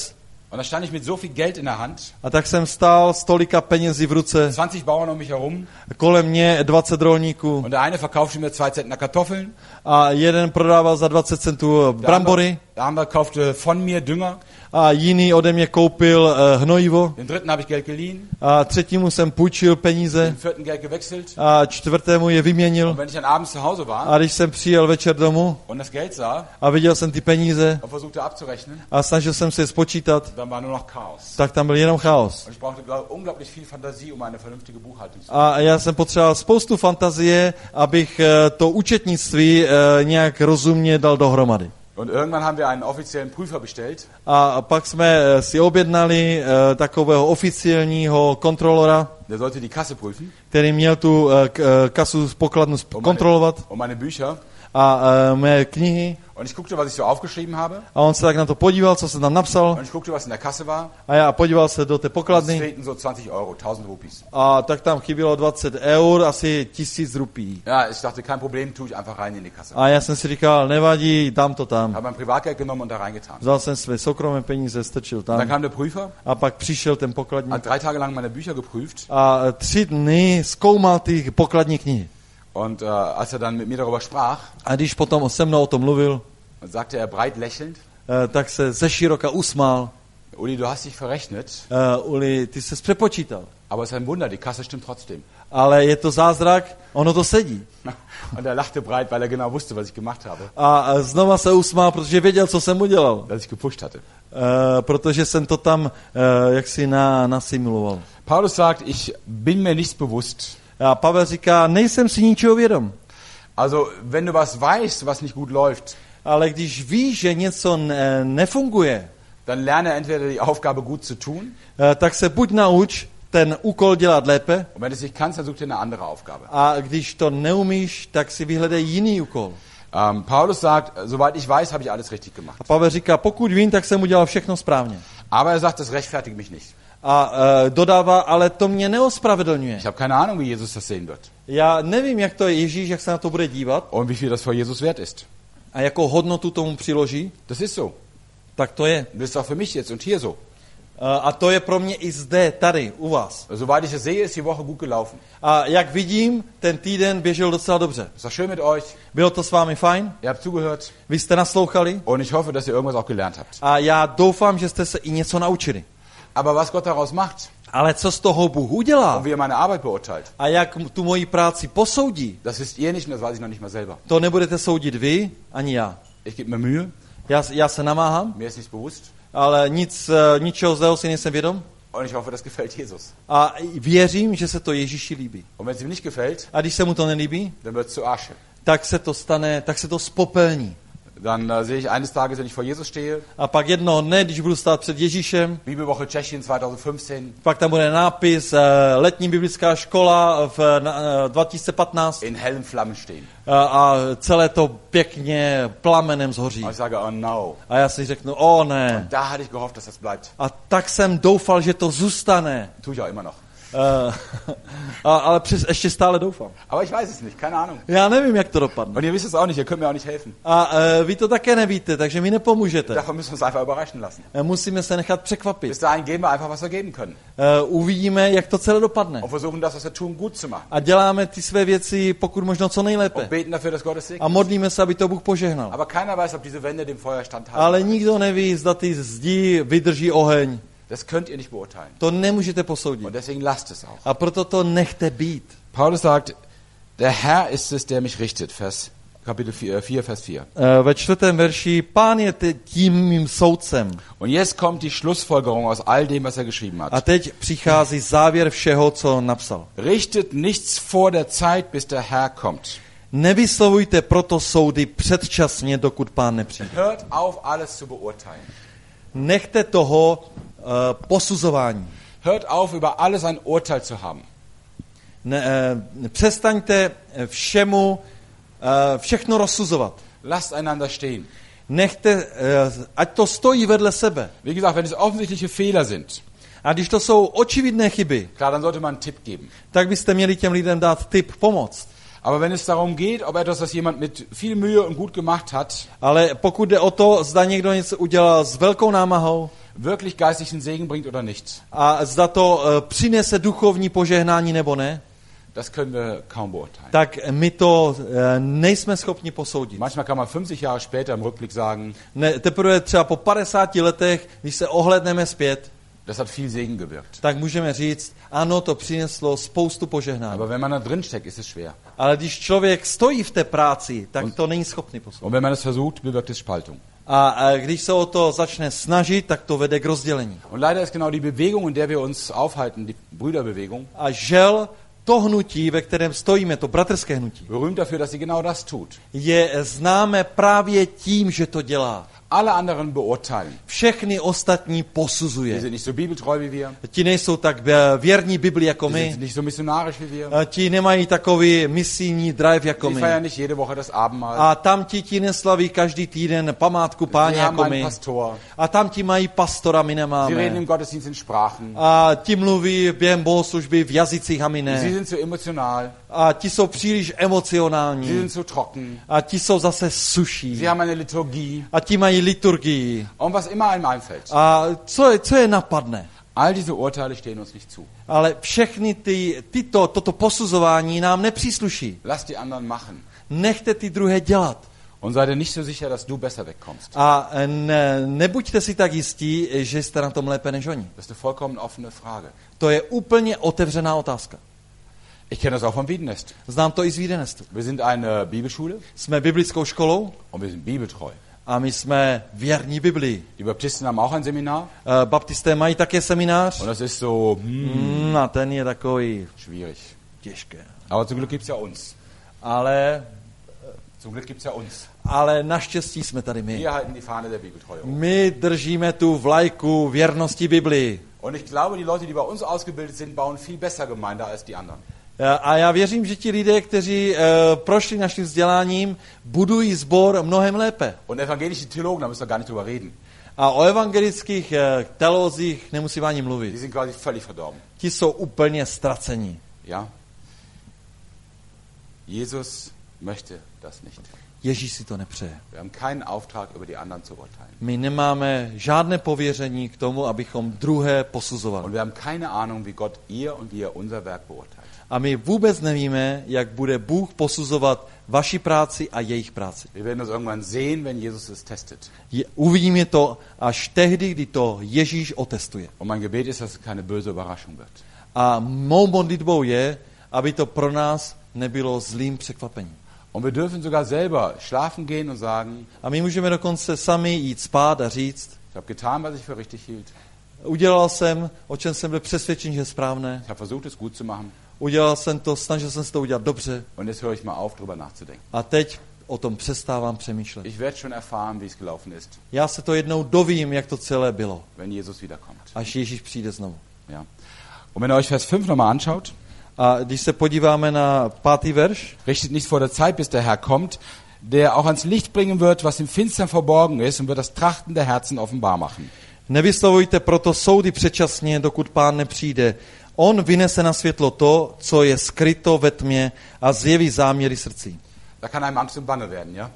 Und da stand ich mit so viel Geld in der Hand, A tak jsem stál s tolika penězi v ruce, 20 Bauern um mich herum, kolem mě 20 rolníků und der eine verkaufte mir 2 Zentner Kartoffeln, a jeden prodával za 20 centů brambory der andere kaufte von mir Dünger, a jiný ode mě koupil hnojivo den dritten habe ich Geld geliehen, a třetímu jsem půjčil peníze den vierten Geld gewechselt. a čtvrtému je vyměnil. Und wenn ich dann abends zu Hause war A když jsem přijel večer domů und das Geld sah a viděl jsem ty peníze und versuchte abzurechnen, a snažil jsem se je spočítat, dann war nur noch Chaos. tak tam byl jenom chaos. Und ich brauchte unglaublich viel Fantasie, um eine vernünftige Buchhaltung zu machen. A já jsem potřeboval spoustu fantazie, abych to účetnictví nějak rozumně dal dohromady. Und irgendwann haben wir einen offiziellen Prüfer bestellt. A pak jsme si objednali takového oficiálního kontrolora, Der sollte die Kasse prüfen který měl tu kasu pokladnu kontrolovat und meine Bücher. a mé knihy. Und ich guckte, was ich so aufgeschrieben habe. A on se tak na to podíval, co jsem tam napsal. Und ich guckte, was in der Kasse war. A já podíval se do té Es pokladny fehlten so 20 Euro, 1000 Rupees. a tak tam chybělo 20 eur, asi 1000 rupí. Ja, ich dachte, kein Problem, tue ich einfach rein in die Kasse. A já jsem si říkal, nevadí, dám to tam. Habe mein Privatgeld genommen und da reingetan. Vzal jsem své soukromé peníze, strčil Dann tam. kam der Prüfer, A pak přišel ten pokladník hat 3 Tage lang meine Bücher geprüft. a 3 dny zkoumal ty pokladní knihy. Und als er dann mit mir darüber sprach, A když potom se mnou o tom mluvil, sagte er breit lächelnd, tak se ze široka usmál. Uli, du hast dich verrechnet, Uli, ty se přepočítal. aber es ist ein Wunder, die Kasse stimmt trotzdem. Ale je to zázrak, ono to sedí. Und er lachte breit, weil er genau wusste, was ich gemacht habe, A znova se usmál, protože věděl, co jsem udělal. dass ich gepusht hatte. Protože jsem to tam jaksi nasimuloval. Paulus sagt, ich bin mir nichts bewusst. A Pavel říká, nejsem si ničeho vědom. Also, wenn du was weißt, was nicht gut läuft, Ale když víš, že něco nefunguje, dann lerne entweder die Aufgabe gut zu tun, tak se buď nauč ten úkol dělat lépe, und wenn du es nicht kannst, dann such dir eine andere Aufgabe. a když to neumíš, tak si vyhledej jiný úkol. Paulus sagt, soweit ich weiß, habe ich alles richtig gemacht. A Pavel říká, pokud vím, tak jsem udělal všechno správně. Aber er sagt, das rechtfertigt mich nicht. A dodává, ale to mě neospravedlňuje. Ich habe keine Ahnung, wie Jesus das sehen wird. Já nevím, jak to je Ježíš, jak se na to bude dívat Und wie viel das vor Jesus wert ist. a jakou hodnotu tomu přiloží, Das ist so. tak to je. Das ist auch für mich jetzt und hier so. A to je pro mě i zde, tady, u vás. Soweit ich es sehe, ist die Woche gut gelaufen. A jak vidím, ten týden běžel docela dobře. Es war schön mit euch. Bylo to s vámi fajn, Ihr habt zugehört. vy jste naslouchali Und ich hoffe, dass ihr irgendwas auch gelernt habt. a já doufám, že jste se i něco naučili. Aber was Gott daraus macht Ale co z toho Bůh udělá und wie er meine Arbeit beurteilt, a jak tu moji práci posoudí, das wisst ihr nicht und das weiß ich noch nicht mal selber. to nebudete soudit vy, ani já. Ich gebe mir Mühe, Já se namáhám, mir ist nichts bewusst ale ničeho zlého si nejsem vědom und ich hoffe, das gefällt Jesus. a věřím, že se to Ježíši líbí. Und wenn es ihm nicht gefällt, A když se mu to nelíbí, dann wird es zu Asche. tak se to stane, tak se to spopelní. Dann sehe ich eines Tages, wenn ich vor Jesus stehe, A pak jednoho dne, když budu stát před Ježíšem, Bibelwoche Tschechien 2015, pak tam bude nápis letní biblická škola v 2015 in hellen Flammen stehen. a celé to pěkně plamenem zhoří. Und ich sage, oh no. A já si řeknu, o ne. Da hatte ich gehofft, dass das bleibt. A tak jsem doufal, že to zůstane. Tue ich auch immer noch. Ale ještě stále doufám. Aber ich weiß es nicht, keine Ahnung. Já nevím, jak to dopadne. Und ihr wisst es auch nicht, ihr könnt mir auch nicht helfen. A vy to také nevíte, takže mi nepomůžete. Davon müssen wir uns einfach überraschen lassen. Musíme se nechat překvapit. Bis dahin geben wir einfach, was wir geben können. Uvidíme, jak to celé dopadne. Und versuchen das, was wir tun, gut zu machen. A děláme ty své věci pokud možno co Und nejlépe. beten dafür, dass Gott es A segnet. modlíme se, aby to Bůh požehnal. Aber keiner weiß, ob diese Wände dem Feuer standhalten. Ale nikdo neví, zda ty zdi vydrží oheň. Das könnt ihr nicht beurteilen. To nemůžete posoudit. Und deswegen lasst es auch. A proto to nechte být. Paulus sagt, der Herr ist es, der mich richtet. Kapitel 4, Vers 4. Ve 4. verši, Pán je tím mým soudcem. Und jetzt kommt die Schlussfolgerung aus all dem, was er geschrieben A hat. teď přichází závěr všeho, co napsal. Richtet nichts vor der Zeit, bis der Herr kommt. Nevyslovujte proto soudy předčasně, dokud Pán nepřijde. Hört auf, alles zu beurteilen. Nechte toho posuzování. Hört auf, über alles ein Urteil zu haben. Přestaňte všechno rozsuzovat. Lasst einander stehen. Nechte, ať to stojí vedle sebe. Wie gesagt, wenn es offensichtliche Fehler sind, A když to jsou očividné chyby, klar, dann sollte man einen Tipp geben. tak byste měli těm lidem dát tip, pomoct. Aber wenn es darum geht, ob etwas, das jemand mit viel Mühe und gut gemacht hat, Ale pokud jde o to, zda někdo něco udělal s velkou námahou, wirklich geistlichen Segen bringt oder nicht, a zda to přinese duchovní požehnání nebo ne, das können wir kaum beurteilen. tak my to nejsme schopni posoudit. Manchmal kann man 50 Jahre später im Rückblick sagen, Ne, teprve třeba po 50 letech, když se ohlédneme zpět, das hat viel Segen gewirkt. tak můžeme říct, ano, to přineslo spoustu požehnání. Aber wenn man da drin steckt, ist es schwer. Ale když člověk stojí v té práci, tak to není schopný posoudit. Und wenn man es versucht, bewirkt es Spaltung. A když se o to začne snažit, tak to vede k rozdělení. Und leider ist genau die Bewegung, in der wir uns aufhalten, die Brüderbewegung, A žel, to hnutí, ve kterém stojíme, to bratrské hnutí, berühmt dafür, dass sie genau das tut. je známé právě tím, že to dělá. Alle anderen beurteilen. Všechny ostatní Die posuzuje. sind nicht so bibeltreu wie wir. Ti nejsou tak věrní Bibli jako Die sind my, nicht so missionarisch wie wir. ti nemají takový misijní drive jako Die my. feiern nicht jede Woche das Abendmahl. A tam ti neslaví každý týden památku Páně Sie haben jako einen my. Pastor. A tam ti mají pastora, my Sie reden nemáme. im Gottesdienst in Sprachen. A ti mluví během bohoslužby v jazycích a my Sie ne. sind so emotional. A ti jsou příliš Sie emocionální. sind so trocken. A ti jsou zase suší. Sie haben eine Liturgie. A ti mají liturgii. Und was immer einem einfällt. A co je napadne? All diese Urteile stehen uns nicht zu. Ale všechny toto posuzování nám nepřísluší. Lass die anderen machen. Nechte ty druhé dělat. Und sei dir nicht so sicher, dass du besser wegkommst. A nebuďte si tak jistí, že jste na tom lépe než oni. Das ist eine vollkommen offene Frage. To je úplně otevřená otázka. Ich kenne das auch vom Wiedenest. Znám to i z Wiedenestu. Wir sind eine Bibelschule Jsme biblickou školou und wir sind bibeltreu. a my jsme věrní Biblii. Die Baptisten haben auch ein Seminar Baptisté mají také seminář. und das ist so A ten je takový schwierig. těžké. Aber zum Glück gibt's ja uns. Ale Zum Glück gibt's ja uns. naštěstí jsme tady my. Wir halten die Fahne der Bibeltreue hoch. My držíme tu vlajku věrnosti Biblii. Und ich glaube, die Leute, die bei uns ausgebildet sind, bauen viel besser Gemeinde als die anderen. A já věřím, že ti lidé, kteří prošli naším vzděláním, budují sbor mnohem lépe. Und evangelische Theologen, da müssen wir gar nicht drüber reden. A o evangelických teolozích nemusím ani Die mluvit. sind quasi völlig verdorben. Ti jsou úplně ztracení. Ja? Jesus möchte das nicht. Ježíš si to nepřeje. Wir haben keinen Auftrag, über die anderen zu urteilen. My nemáme žádné pověření k tomu, abychom druhé posuzovali. Und wir haben keine Ahnung, wie Gott ihr und wie er unser Werk beurteilt. A my vůbec nevíme, jak bude Bůh posuzovat vaši práci a jejich práci. Wir werden das irgendwann sehen, wenn Jesus es testet. Uvidíme to až tehdy, kdy to Ježíš otestuje. Und mein Gebet ist, dass es keine böse Überraschung wird. A mou modlitbou je, aby to pro nás nebylo zlým překvapením. Und wir dürfen sogar selber schlafen gehen und sagen, A my můžeme dokonce sami jít spát a říct, ich habe getan, was ich für richtig hielt. udělal jsem, o čem jsem byl přesvědčen, že je správné. Ich habe versucht, es gut zu machen. Udělal jsem to, snažil jsem se to udělat dobře. Und jetzt höre ich mal auf, darüber nachzudenken. A teď o tom přestávám přemýšlet. Ich werde schon erfahren, wie es gelaufen ist, Já se to jednou dovím, jak to celé bylo, wenn Jesus wiederkommt. až Ježíš přijde znovu. Ja. Und wenn ihr euch Vers 5 nochmal anschaut, A když se podíváme na 5. verš, richtet nicht vor der Zeit, bis der Herr kommt, der auch ans Licht bringen wird, was im Finstern verborgen ist und wird das Trachten der Herzen offenbar machen. nevyslovujte proto soudy předčasně, dokud Pán nepřijde. On vynese na světlo to, co je skryto ve tmě a zjeví záměry srdcí. Da kann einem Angst und Bange werden, ja?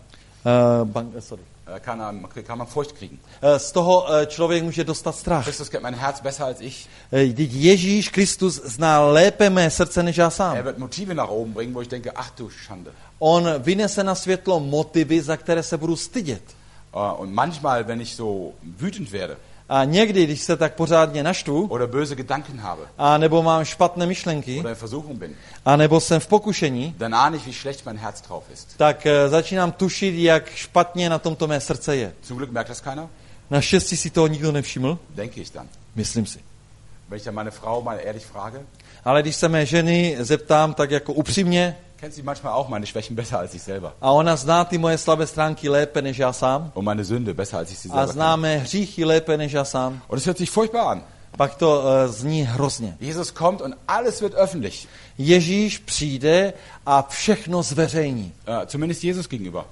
Kann man Furcht kriegen. Z toho člověk může dostat strach. Christus kennt mein Herz besser als ich. Vždyť Ježíš Kristus zná lépe mé srdce než já sám. Er wird Motive nach oben bringen, wo ich denke, ach du Schande. On vynese na světlo motivy, za které se budu stydět. Und manchmal, wenn ich so wütend werde A někdy, když se tak pořádně naštvu, oder böse Gedanken habe a nebo mám špatné myšlenky, oder in Versuchung bin, a nebo jsem v pokušení, dann ahne ich, wie schlecht mein Herz drauf ist. tak začínám tušit, jak špatně na tomto mé srdce je. Zum Glück merkt das keiner, Naštěstí si toho nikdo nevšiml, denke ich dann. myslím si. Wenn ich dann meine Frau mal ehrlich frage, Ale když se mé ženy zeptám tak jako upřímně, kennt sie manchmal auch meine Schwächen besser als ich selber. a ona zná ty moje slabé stránky lépe než já sám, Und meine Sünde besser als ich sie a selber zná kenne. mé hříchy lépe než já sám, Und es hört sich furchtbar an. pak to zní hrozně. Jesus kommt und alles wird öffentlich. Ježíš přijde a všechno zveřejní. Zumindest Jesus gegenüber.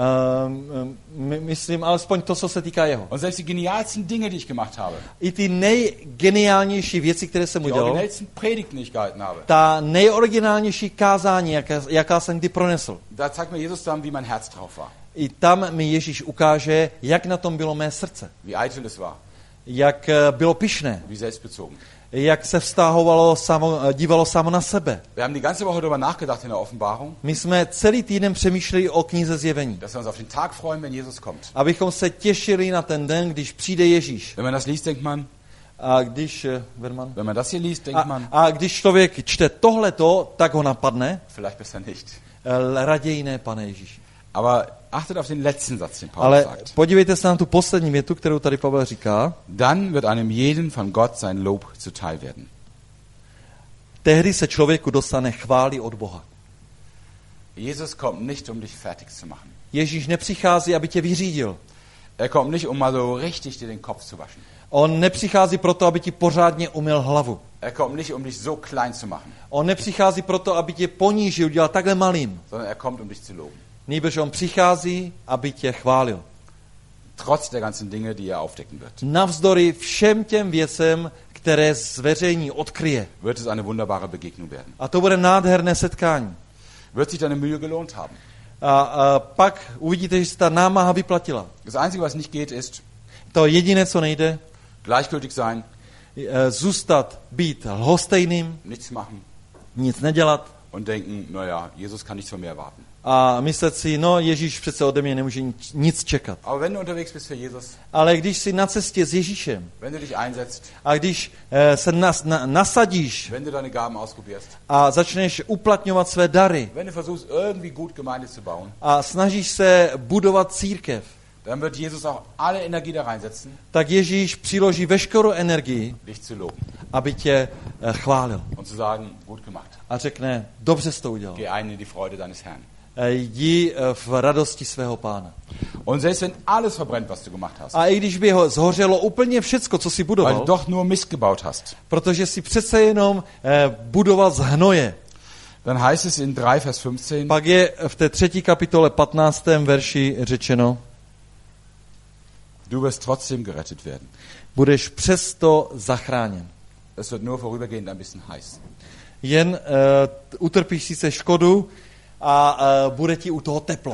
Myslím alespoň to, co se týká jeho. Und selbst die genialsten Dinge, die ich gemacht habe, I ty nejgeniálnější věci, které jsem die udělal, originellsten Predigten, die ich gehalten habe, ta nejoriginálnější kázání, jaká jsem kdy pronesl, da zeigt mir Jesus dann, wie mein Herz drauf war, i tam mi Ježíš ukáže, jak na tom bylo mé srdce. wie eitel es war, jak bylo pyšné, wie selbstbezogen. jak se dívalo samo na sebe. Wir haben die ganze Woche darüber nachgedacht in der Offenbarung, My jsme celý týden přemýšleli o knize Zjevení, dass wir uns auf den Tag freuen, wenn Jesus kommt. abychom se těšili na ten den, když přijde Ježíš. Wenn man das liest, denkt man, A když, wenn man das hier liest, denkt man, a když člověk čte tohleto, tak ho napadne, vielleicht besser nicht. raději ne, Pane Ježíši. Aber achtet auf den letzten Satz, den Paulus Ale sagt. podívejte se na tu poslední větu, kterou tady Pavel říká. Dann wird einem jeden von Gott sein Lob zuteil werden. Tehdy se člověku dostane chvály od Boha. Jesus kommt nicht, um dich fertig zu machen. Ježíš nepřichází, aby tě vyřídil. Er kommt nicht, um mal so richtig dir den Kopf zu waschen. On nepřichází proto, aby ti pořádně umyl hlavu. Er kommt nicht, um dich so klein zu machen, On nepřichází proto, aby tě ponížil, udělal takhle malým. sondern er kommt, um dich zu loben. Nýbrž on přichází, aby tě chválil. Trotz der ganzen Dinge, die er aufdecken wird. Navzdory všem těm věcem, které zveřejní, odkryje. Wird es eine wunderbare Begegnung werden. A to bude nádherné setkání. Wird sich deine Mühe gelohnt haben. A pak uvidíte, že se ta námaha vyplatila. Das Einzige, was nicht geht, ist To jediné, co nejde, gleichgültig sein, zůstat, být lhostejným, nichts machen nic nedělat und denken, naja, Jesus kann nichts von mir erwarten. a myslet si, no Ježíš přece ode mě nemůže nic čekat. Aber wenn du unterwegs bist für Jesus, Ale když jsi na cestě s Ježíšem wenn du dich einsetzt, a když se nasadíš wenn du deine Gaben ausprobierst, a začneš uplatňovat své dary wenn du versuchst, irgendwie gut Gemeinde zu bauen, a snažíš se budovat církev, dann wird Jesus auch alle Energie da reinsetzen, tak Ježíš přiloží veškerou energii, dich zu loben aby tě chválil. und zu sagen, gut gemacht. A řekne, dobře jsi to udělal. Geh ein in die Freude deines Herrn. Jdi v radosti svého Pána. Und selbst wenn alles verbrennt, was du gemacht hast, A i když by ho zhořelo úplně všecko, co si weil du budoval, doch nur Mist gebaut hast, protože si přece jenom budoval z hnoje, dann heißt es in 3, Vers 15, pak je v té 3. kapitole 15. verši řečeno, du wirst trotzdem gerettet werden. budeš přesto zachráněn. Es wird nur vorübergehend ein bisschen heiß. Jen utrpíš sice škodu a bude ti u toho teplo.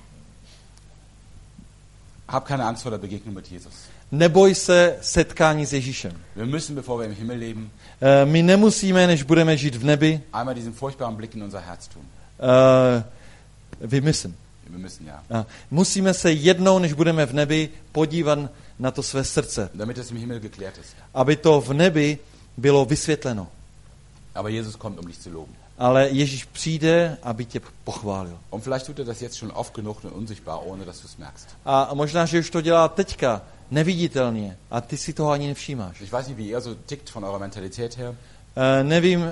Hab keine Angst vor der Begegnung mit Jesus. Neboj se setkání s Ježíšem. Wir müssen, bevor wir im Himmel leben, My nemusíme, než budeme žít v nebi, einmal diesen furchtbaren Blick in unser Herz tun. Wir müssen. Ja. Musíme se jednou, než budeme v nebi, podívat na to své srdce, Damit es im Himmel geklärt ist. aby to v nebi bylo vysvětleno. Aber Jesus kommt, um dich zu loben. Ale Ježíš přijde, aby tě pochválil. Und vielleicht tut er das jetzt schon oft genug und unsichtbar, ohne dass du es merkst. A možná, že už to dělá teďka, neviditelně, a ty si toho ani nevšímáš. Ich weiß nicht, wie ihr so tickt von eurer Mentalität her. Nevím,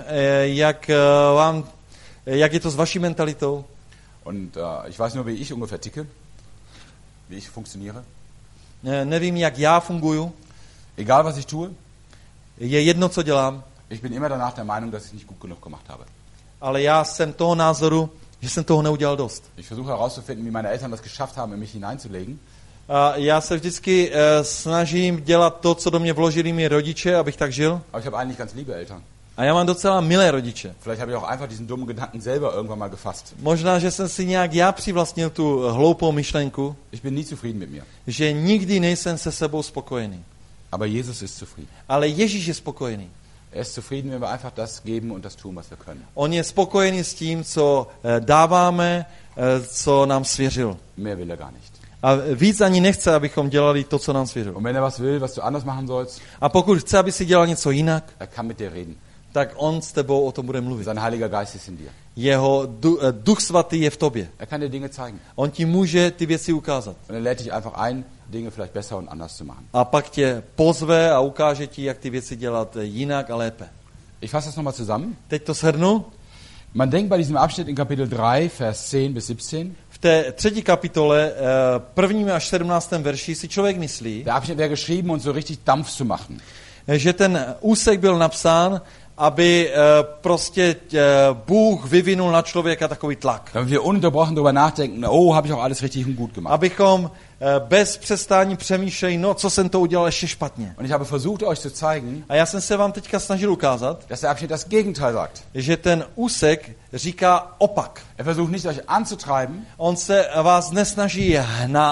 jak je to s vaší mentalitou. Und ich weiß nur, wie ich ungefähr ticke, wie ich funktioniere. Nevím, jak já funguju. Egal, was ich tue, Je jedno, co dělám, ich bin immer danach der Meinung, dass ich nicht gut genug gemacht habe. ale já jsem toho názoru, že jsem toho neudělal dost. Ich versuche herauszufinden, wie meine Eltern das geschafft haben, in mich hineinzulegen. A já se vždycky snažím dělat to, co do mě vložili mý rodiče, abych tak žil. Aber ich habe eigentlich ganz liebe Eltern. A já mám docela milé rodiče. Vielleicht habe ich auch einfach diesen dummen Gedanken selber irgendwann mal gefasst. Možná, že jsem si nějak já přivlastnil tu hloupou myšlenku, Ich bin nie zufrieden mit mir. že nikdy nejsem se sebou spokojený. Aber Jesus ist zufrieden. Ale Ježíš je spokojený. Er ist zufrieden, wenn wir einfach das geben und das tun, was wir können. On je spokojený s tím, co dáváme, co nám svěřil. Mehr will er gar nicht. A víc ani nechce, abychom dělali to, co nám svěřil. Und wenn er was will, was du anders machen sollst, A pokud chce, aby si dělal něco jinak, er kann mit dir reden. tak on s tebou o tom bude mluvit. Sein Heiliger Geist ist in dir. Jeho duch svatý je v tobě. Er kann dir Dinge zeigen. On ti může ty věci ukázat. Und er lädt dich einfach ein, Dinge vielleicht besser und anders zu machen. A pak tě pozve a ukáže ti, jak ty věci dělat jinak a lépe. Ich fasse das nochmal zusammen. Teď to shrnu. Man denkt bei diesem Abschnitt in Kapitel 3, Vers 10 bis 17, V té 3. kapitole, 1. až 17. verši si člověk myslí, der Abschnitt wäre geschrieben, uns so richtig Dampf zu machen. že ten úsek byl napsán, aby prostě Bůh vyvinul na člověka takový tlak. Damit wir ununterbrochen darüber nachdenken, oh, habe ich auch alles richtig und gut gemacht. Abychom bez přestání přemýšleli, no, co jsem to udělal ještě špatně. Und ich habe versucht, euch zu zeigen, A já jsem se vám teďka snažil ukázat, dass der Abschnitt das Gegenteil sagt. že ten úsek říká opak. Er versucht nicht, euch anzutreiben, On se vás nesnaží hnát,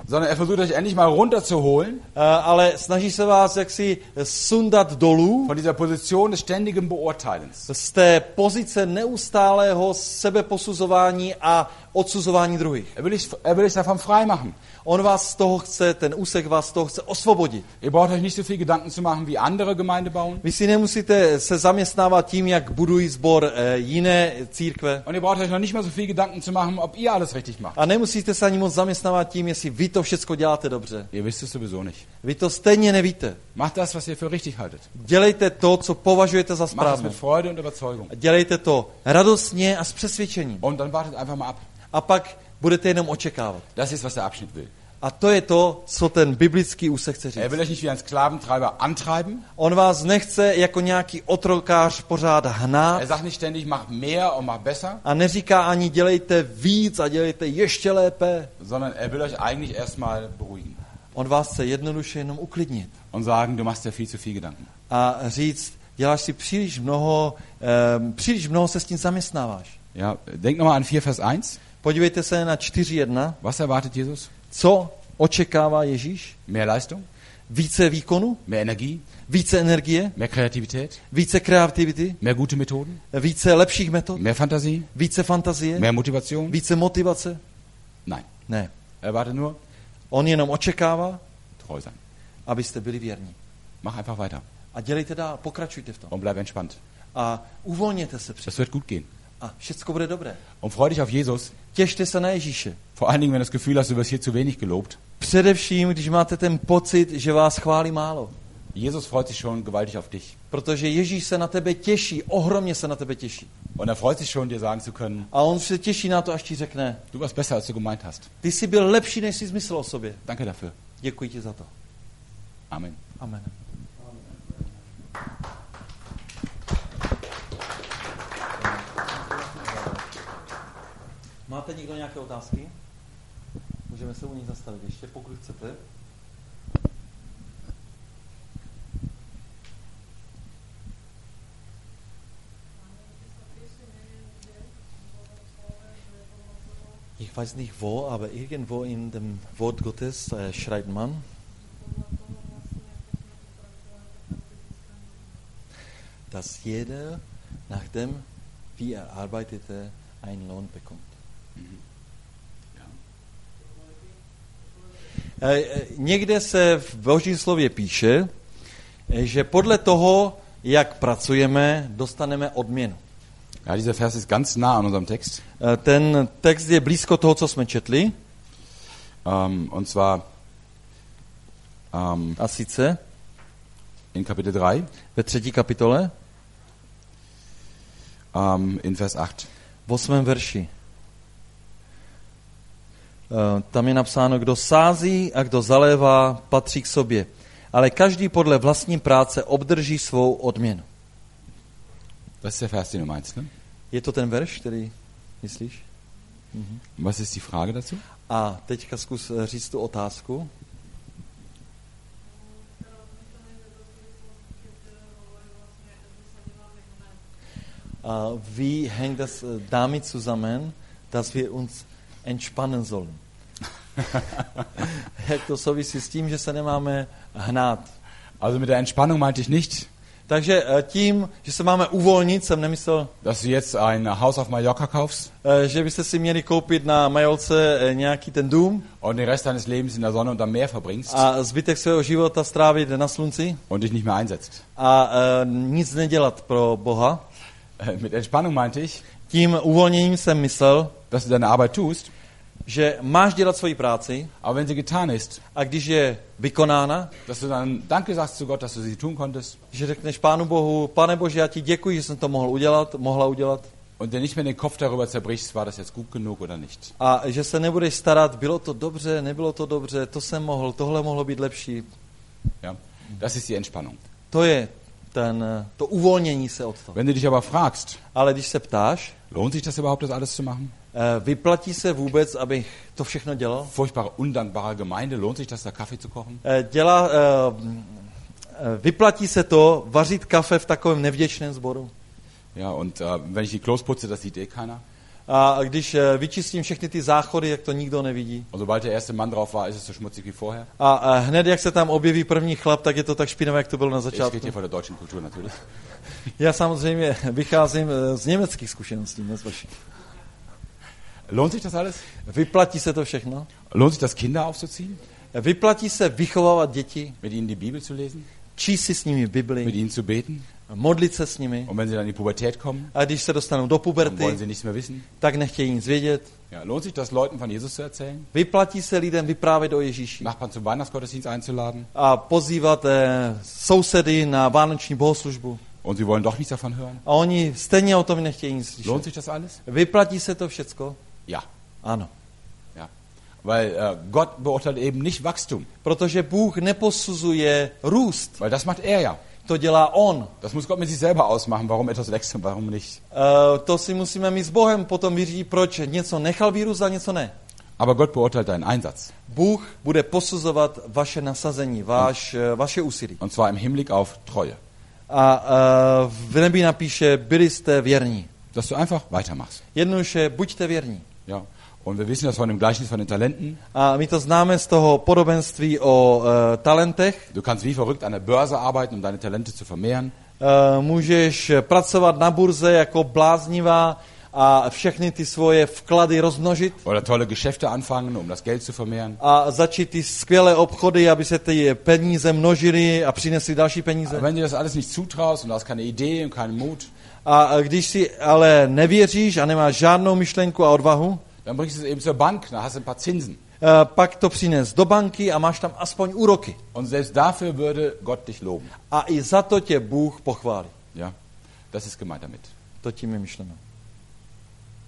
sondern er versucht euch endlich mal runterzuholen ale snaží se vás jaksi sundat dolů von dieser Position des ständigen Beurteilens. z té pozice neustálého sebeposuzování a odsuzování druhých. Er will euch davon frei machen. On vás z toho chce, ten úsek vás z toho chce osvobodit. Ihr braucht euch nicht so viel Gedanken zu machen, wie andere Gemeinde bauen. Vy si nemusíte se zaměstnávat tím, jak budují sbor jiné církve. Und ihr braucht euch noch nicht mal so viel Gedanken zu machen, ob ihr alles richtig macht. A nemusíte se ani moc zaměstnávat tím, jestli vy to všechno děláte dobře. Ihr wisst es sowieso nicht. Vy to stejně nevíte. Macht das, was ihr für richtig haltet. Dělejte to, co považujete za Macht es správné. mit Freude und Überzeugung. Dělejte to radostně a s přesvědčením. Und dann wartet einfach mal ab. A pak budete jenom očekávat. Das ist, was der Abschnitt will. A to je to, co ten biblický úsek chce říct. Er will euch nicht wie ein Sklaventreiber antreiben. On vás nechce jako nějaký otrokář pořád hnát Er sagt nicht ständig, mach mehr und mach besser, a neříká ani dělejte víc a dělejte ještě lépe. sondern er will euch eigentlich erstmal beruhigen On vás chce jednoduše jenom uklidnit und sagen, du machst dir viel zu viel Gedanken. a říct, děláš si příliš mnoho se s tím zaměstnáváš. Ja, denk nochmal an 4 Vers 1. Podívejte se na 4.1. Was erwartet Jesus? Co očekává Ježíš? Mehr Leistung, Více výkonu? mehr Energie, Více energie? mehr Kreativität, Více kreativity? mehr gute Methoden, Více lepších metod? mehr Fantasie, Více fantazie? mehr Motivation? Více motivace? Nein. Ne. Er erwartet nur, On jenom očekává, treu sein. abyste byli věrní. Mach einfach weiter A dělejte dál, pokračujte v tom. und bleib entspannt. A uvolněte se před. Das wird gut gehen. A všecko bude dobré. Und freu dich auf Jesus, Těšte se na Ježíše. vor allen Dingen, wenn du das Gefühl hast, du wirst hier zu wenig gelobt. Především, když máte ten pocit, že vás chválí málo. Jesus freut sich schon gewaltig auf dich. Protože Ježíš se na tebe těší, ohromně se na tebe těší. Und er freut sich schon, dir sagen zu können, A on se těší na to, až ti řekne, du warst besser, als du gemeint hast. ty jsi byl lepší, než jsi myslel o sobě. Danke dafür. Děkuji ti za to. Amen. Amen. Máte někdo nějaké otázky? Můžeme se u nich zastavit ještě, pokud chcete. Ich weiß nicht wo, aber irgendwo in dem Wort Gottes schreibt man, dass jeder nach dem, wie er arbeitete, einen Lohn bekommt. Někde se v Božím slově píše, že podle toho, jak pracujeme, dostaneme odměnu. Ja, dieser Vers ist ganz nah an unserem Text. Ten text je blízko toho, co jsme četli. Und zwar A sice in Kapitel 3, ve 3. kapitole, in Vers 8. v 8. verši. Tam je napsáno, kdo sází a kdo zalévá, patří k sobě. Ale každý podle vlastní práce obdrží svou odměnu. Das ist der Vers, den du meinst, ne? Je to ten verš, který myslíš? Was ist die Frage dazu? A teďka zkus říct tu otázku. Wie hängt das damit zusammen, dass wir uns entspannen sollen? Jak to souvisí s tím, že se nemáme hnát? Also mit der Entspannung meinte ich nicht, Takže tím, že se máme uvolnit, jsem nemyslel, dass du jetzt ein Haus auf Mallorca kaufst že byste si měli koupit na Majolce nějaký ten dům und den Rest deines Lebens in der Sonne und am Meer verbringst a zbytek svého života strávit na slunci und dich nicht mehr einsetzt. a nic nedělat pro Boha. Mit Entspannung meinte ich, Tím uvolněním jsem myslel, dass du deine Arbeit tust, že máš dělat svoji práci aber wenn sie getan ist, a když je vykonána, dass du dann Danke sagst zu Gott, dass du sie tun konntest že řekneš Pánu Bohu, Pane Bože, já ti děkuji, že jsem to mohla udělat und dir nicht mehr den Kopf darüber zerbrichst, war das jetzt gut genug oder nicht. a že se nebudeš starat, bylo to dobře, nebylo to dobře, to jsem mohl, tohle mohlo být lepší. Ja, das ist die Entspannung. To je to uvolnění se od toho. Wenn du dich aber fragst, Ale když se ptáš, lohnt sich das überhaupt, das alles zu machen? vyplatí se vůbec, abych to všechno dělal? Furchtbare, undankbare Gemeinde, lohnt sich das, da Kaffee zu kochen? Vyplatí se to vařit kafe v takovém nevděčném sboru? Ja, und wenn ich die Klos putze, das sieht eh keiner. A když vyčistím všechny ty záchody, jak to nikdo nevidí. Und sobald der erste Mann drauf war, ist es so schmutzig wie vorher. A hned, jak se tam objeví první chlap, tak je to tak špinavé, jak to bylo na Ich začátku. rede hier von der deutschen Kultur natürlich. Já samozřejmě vycházím z německých zkušeností, ne z vašich. Lohnt sich das alles? Vyplatí se to všechno? Lohnt sich das, Kinder aufzuziehen? Vyplatí se vychovávat děti, Mit ihnen die Bibel zu lesen? číst si s nimi Mit Bibli, ihnen zu beten? modlit se s nimi. Und wenn sie dann in die Pubertät kommen, A když se dostanou do dann wollen puberty, sie nichts mehr wissen? tak nechtějí nic vědět. Ja, lohnt sich das, Leuten von Jesus zu erzählen? Vyplatí se lidem vyprávět o Ježíši Nachbarn zum Weihnachtsgottesdienst einzuladen? a pozývat sousedy na vánoční bohoslužbu. Und sie wollen doch nichts davon hören? A oni stejně o tom nechtějí nic Lohnt slyšet. sich das alles? Vyplatí se to všecko? Ja. Ano. Ja. Weil Gott beurteilt eben nicht Wachstum. Protože Bůh neposuzuje růst. Weil das macht er ja. To dělá on. Das muss Gott mit sich selber ausmachen, warum etwas wächst und warum nicht. To si musíme mít s Bohem potom vyřídit, proč něco nechal vyrůst a něco ne. Aber Gott beurteilt deinen Einsatz. Bůh bude posuzovat vaše nasazení, vaše úsilí. Und zwar im Hinblick auf Treue. A v nebi napíše, byli jste věrní. Dass du einfach weitermachst. Jednoduše, buďte věrní. Ja. Und wir wissen das von dem Gleichnis von den Talenten. A my to známe z toho podobenství o talentech. Du kannst wie verrückt an der Börse arbeiten, um deine Talente zu vermehren. Můžeš pracovat na burze jako bláznivá a všechny ty svoje vklady rozmnožit. Oder tolle Geschäfte anfangen, um das Geld zu vermehren. A začít ty skvělé obchody, aby se ty peníze množily a přinesly další peníze. Aber wenn dir das alles nicht zutraust und du hast keine Idee und keinen Mut, A když si ale nevěříš a nemáš žádnou myšlenku a odvahu, dann bringst du es eben zur Bank, dann hast du ein paar Zinsen. pak to přines do banky a máš tam aspoň úroky. Und selbst dafür würde Gott dich loben. A i za to tě Bůh pochválí. Ja, das ist gemeint damit. To tím je myšleno.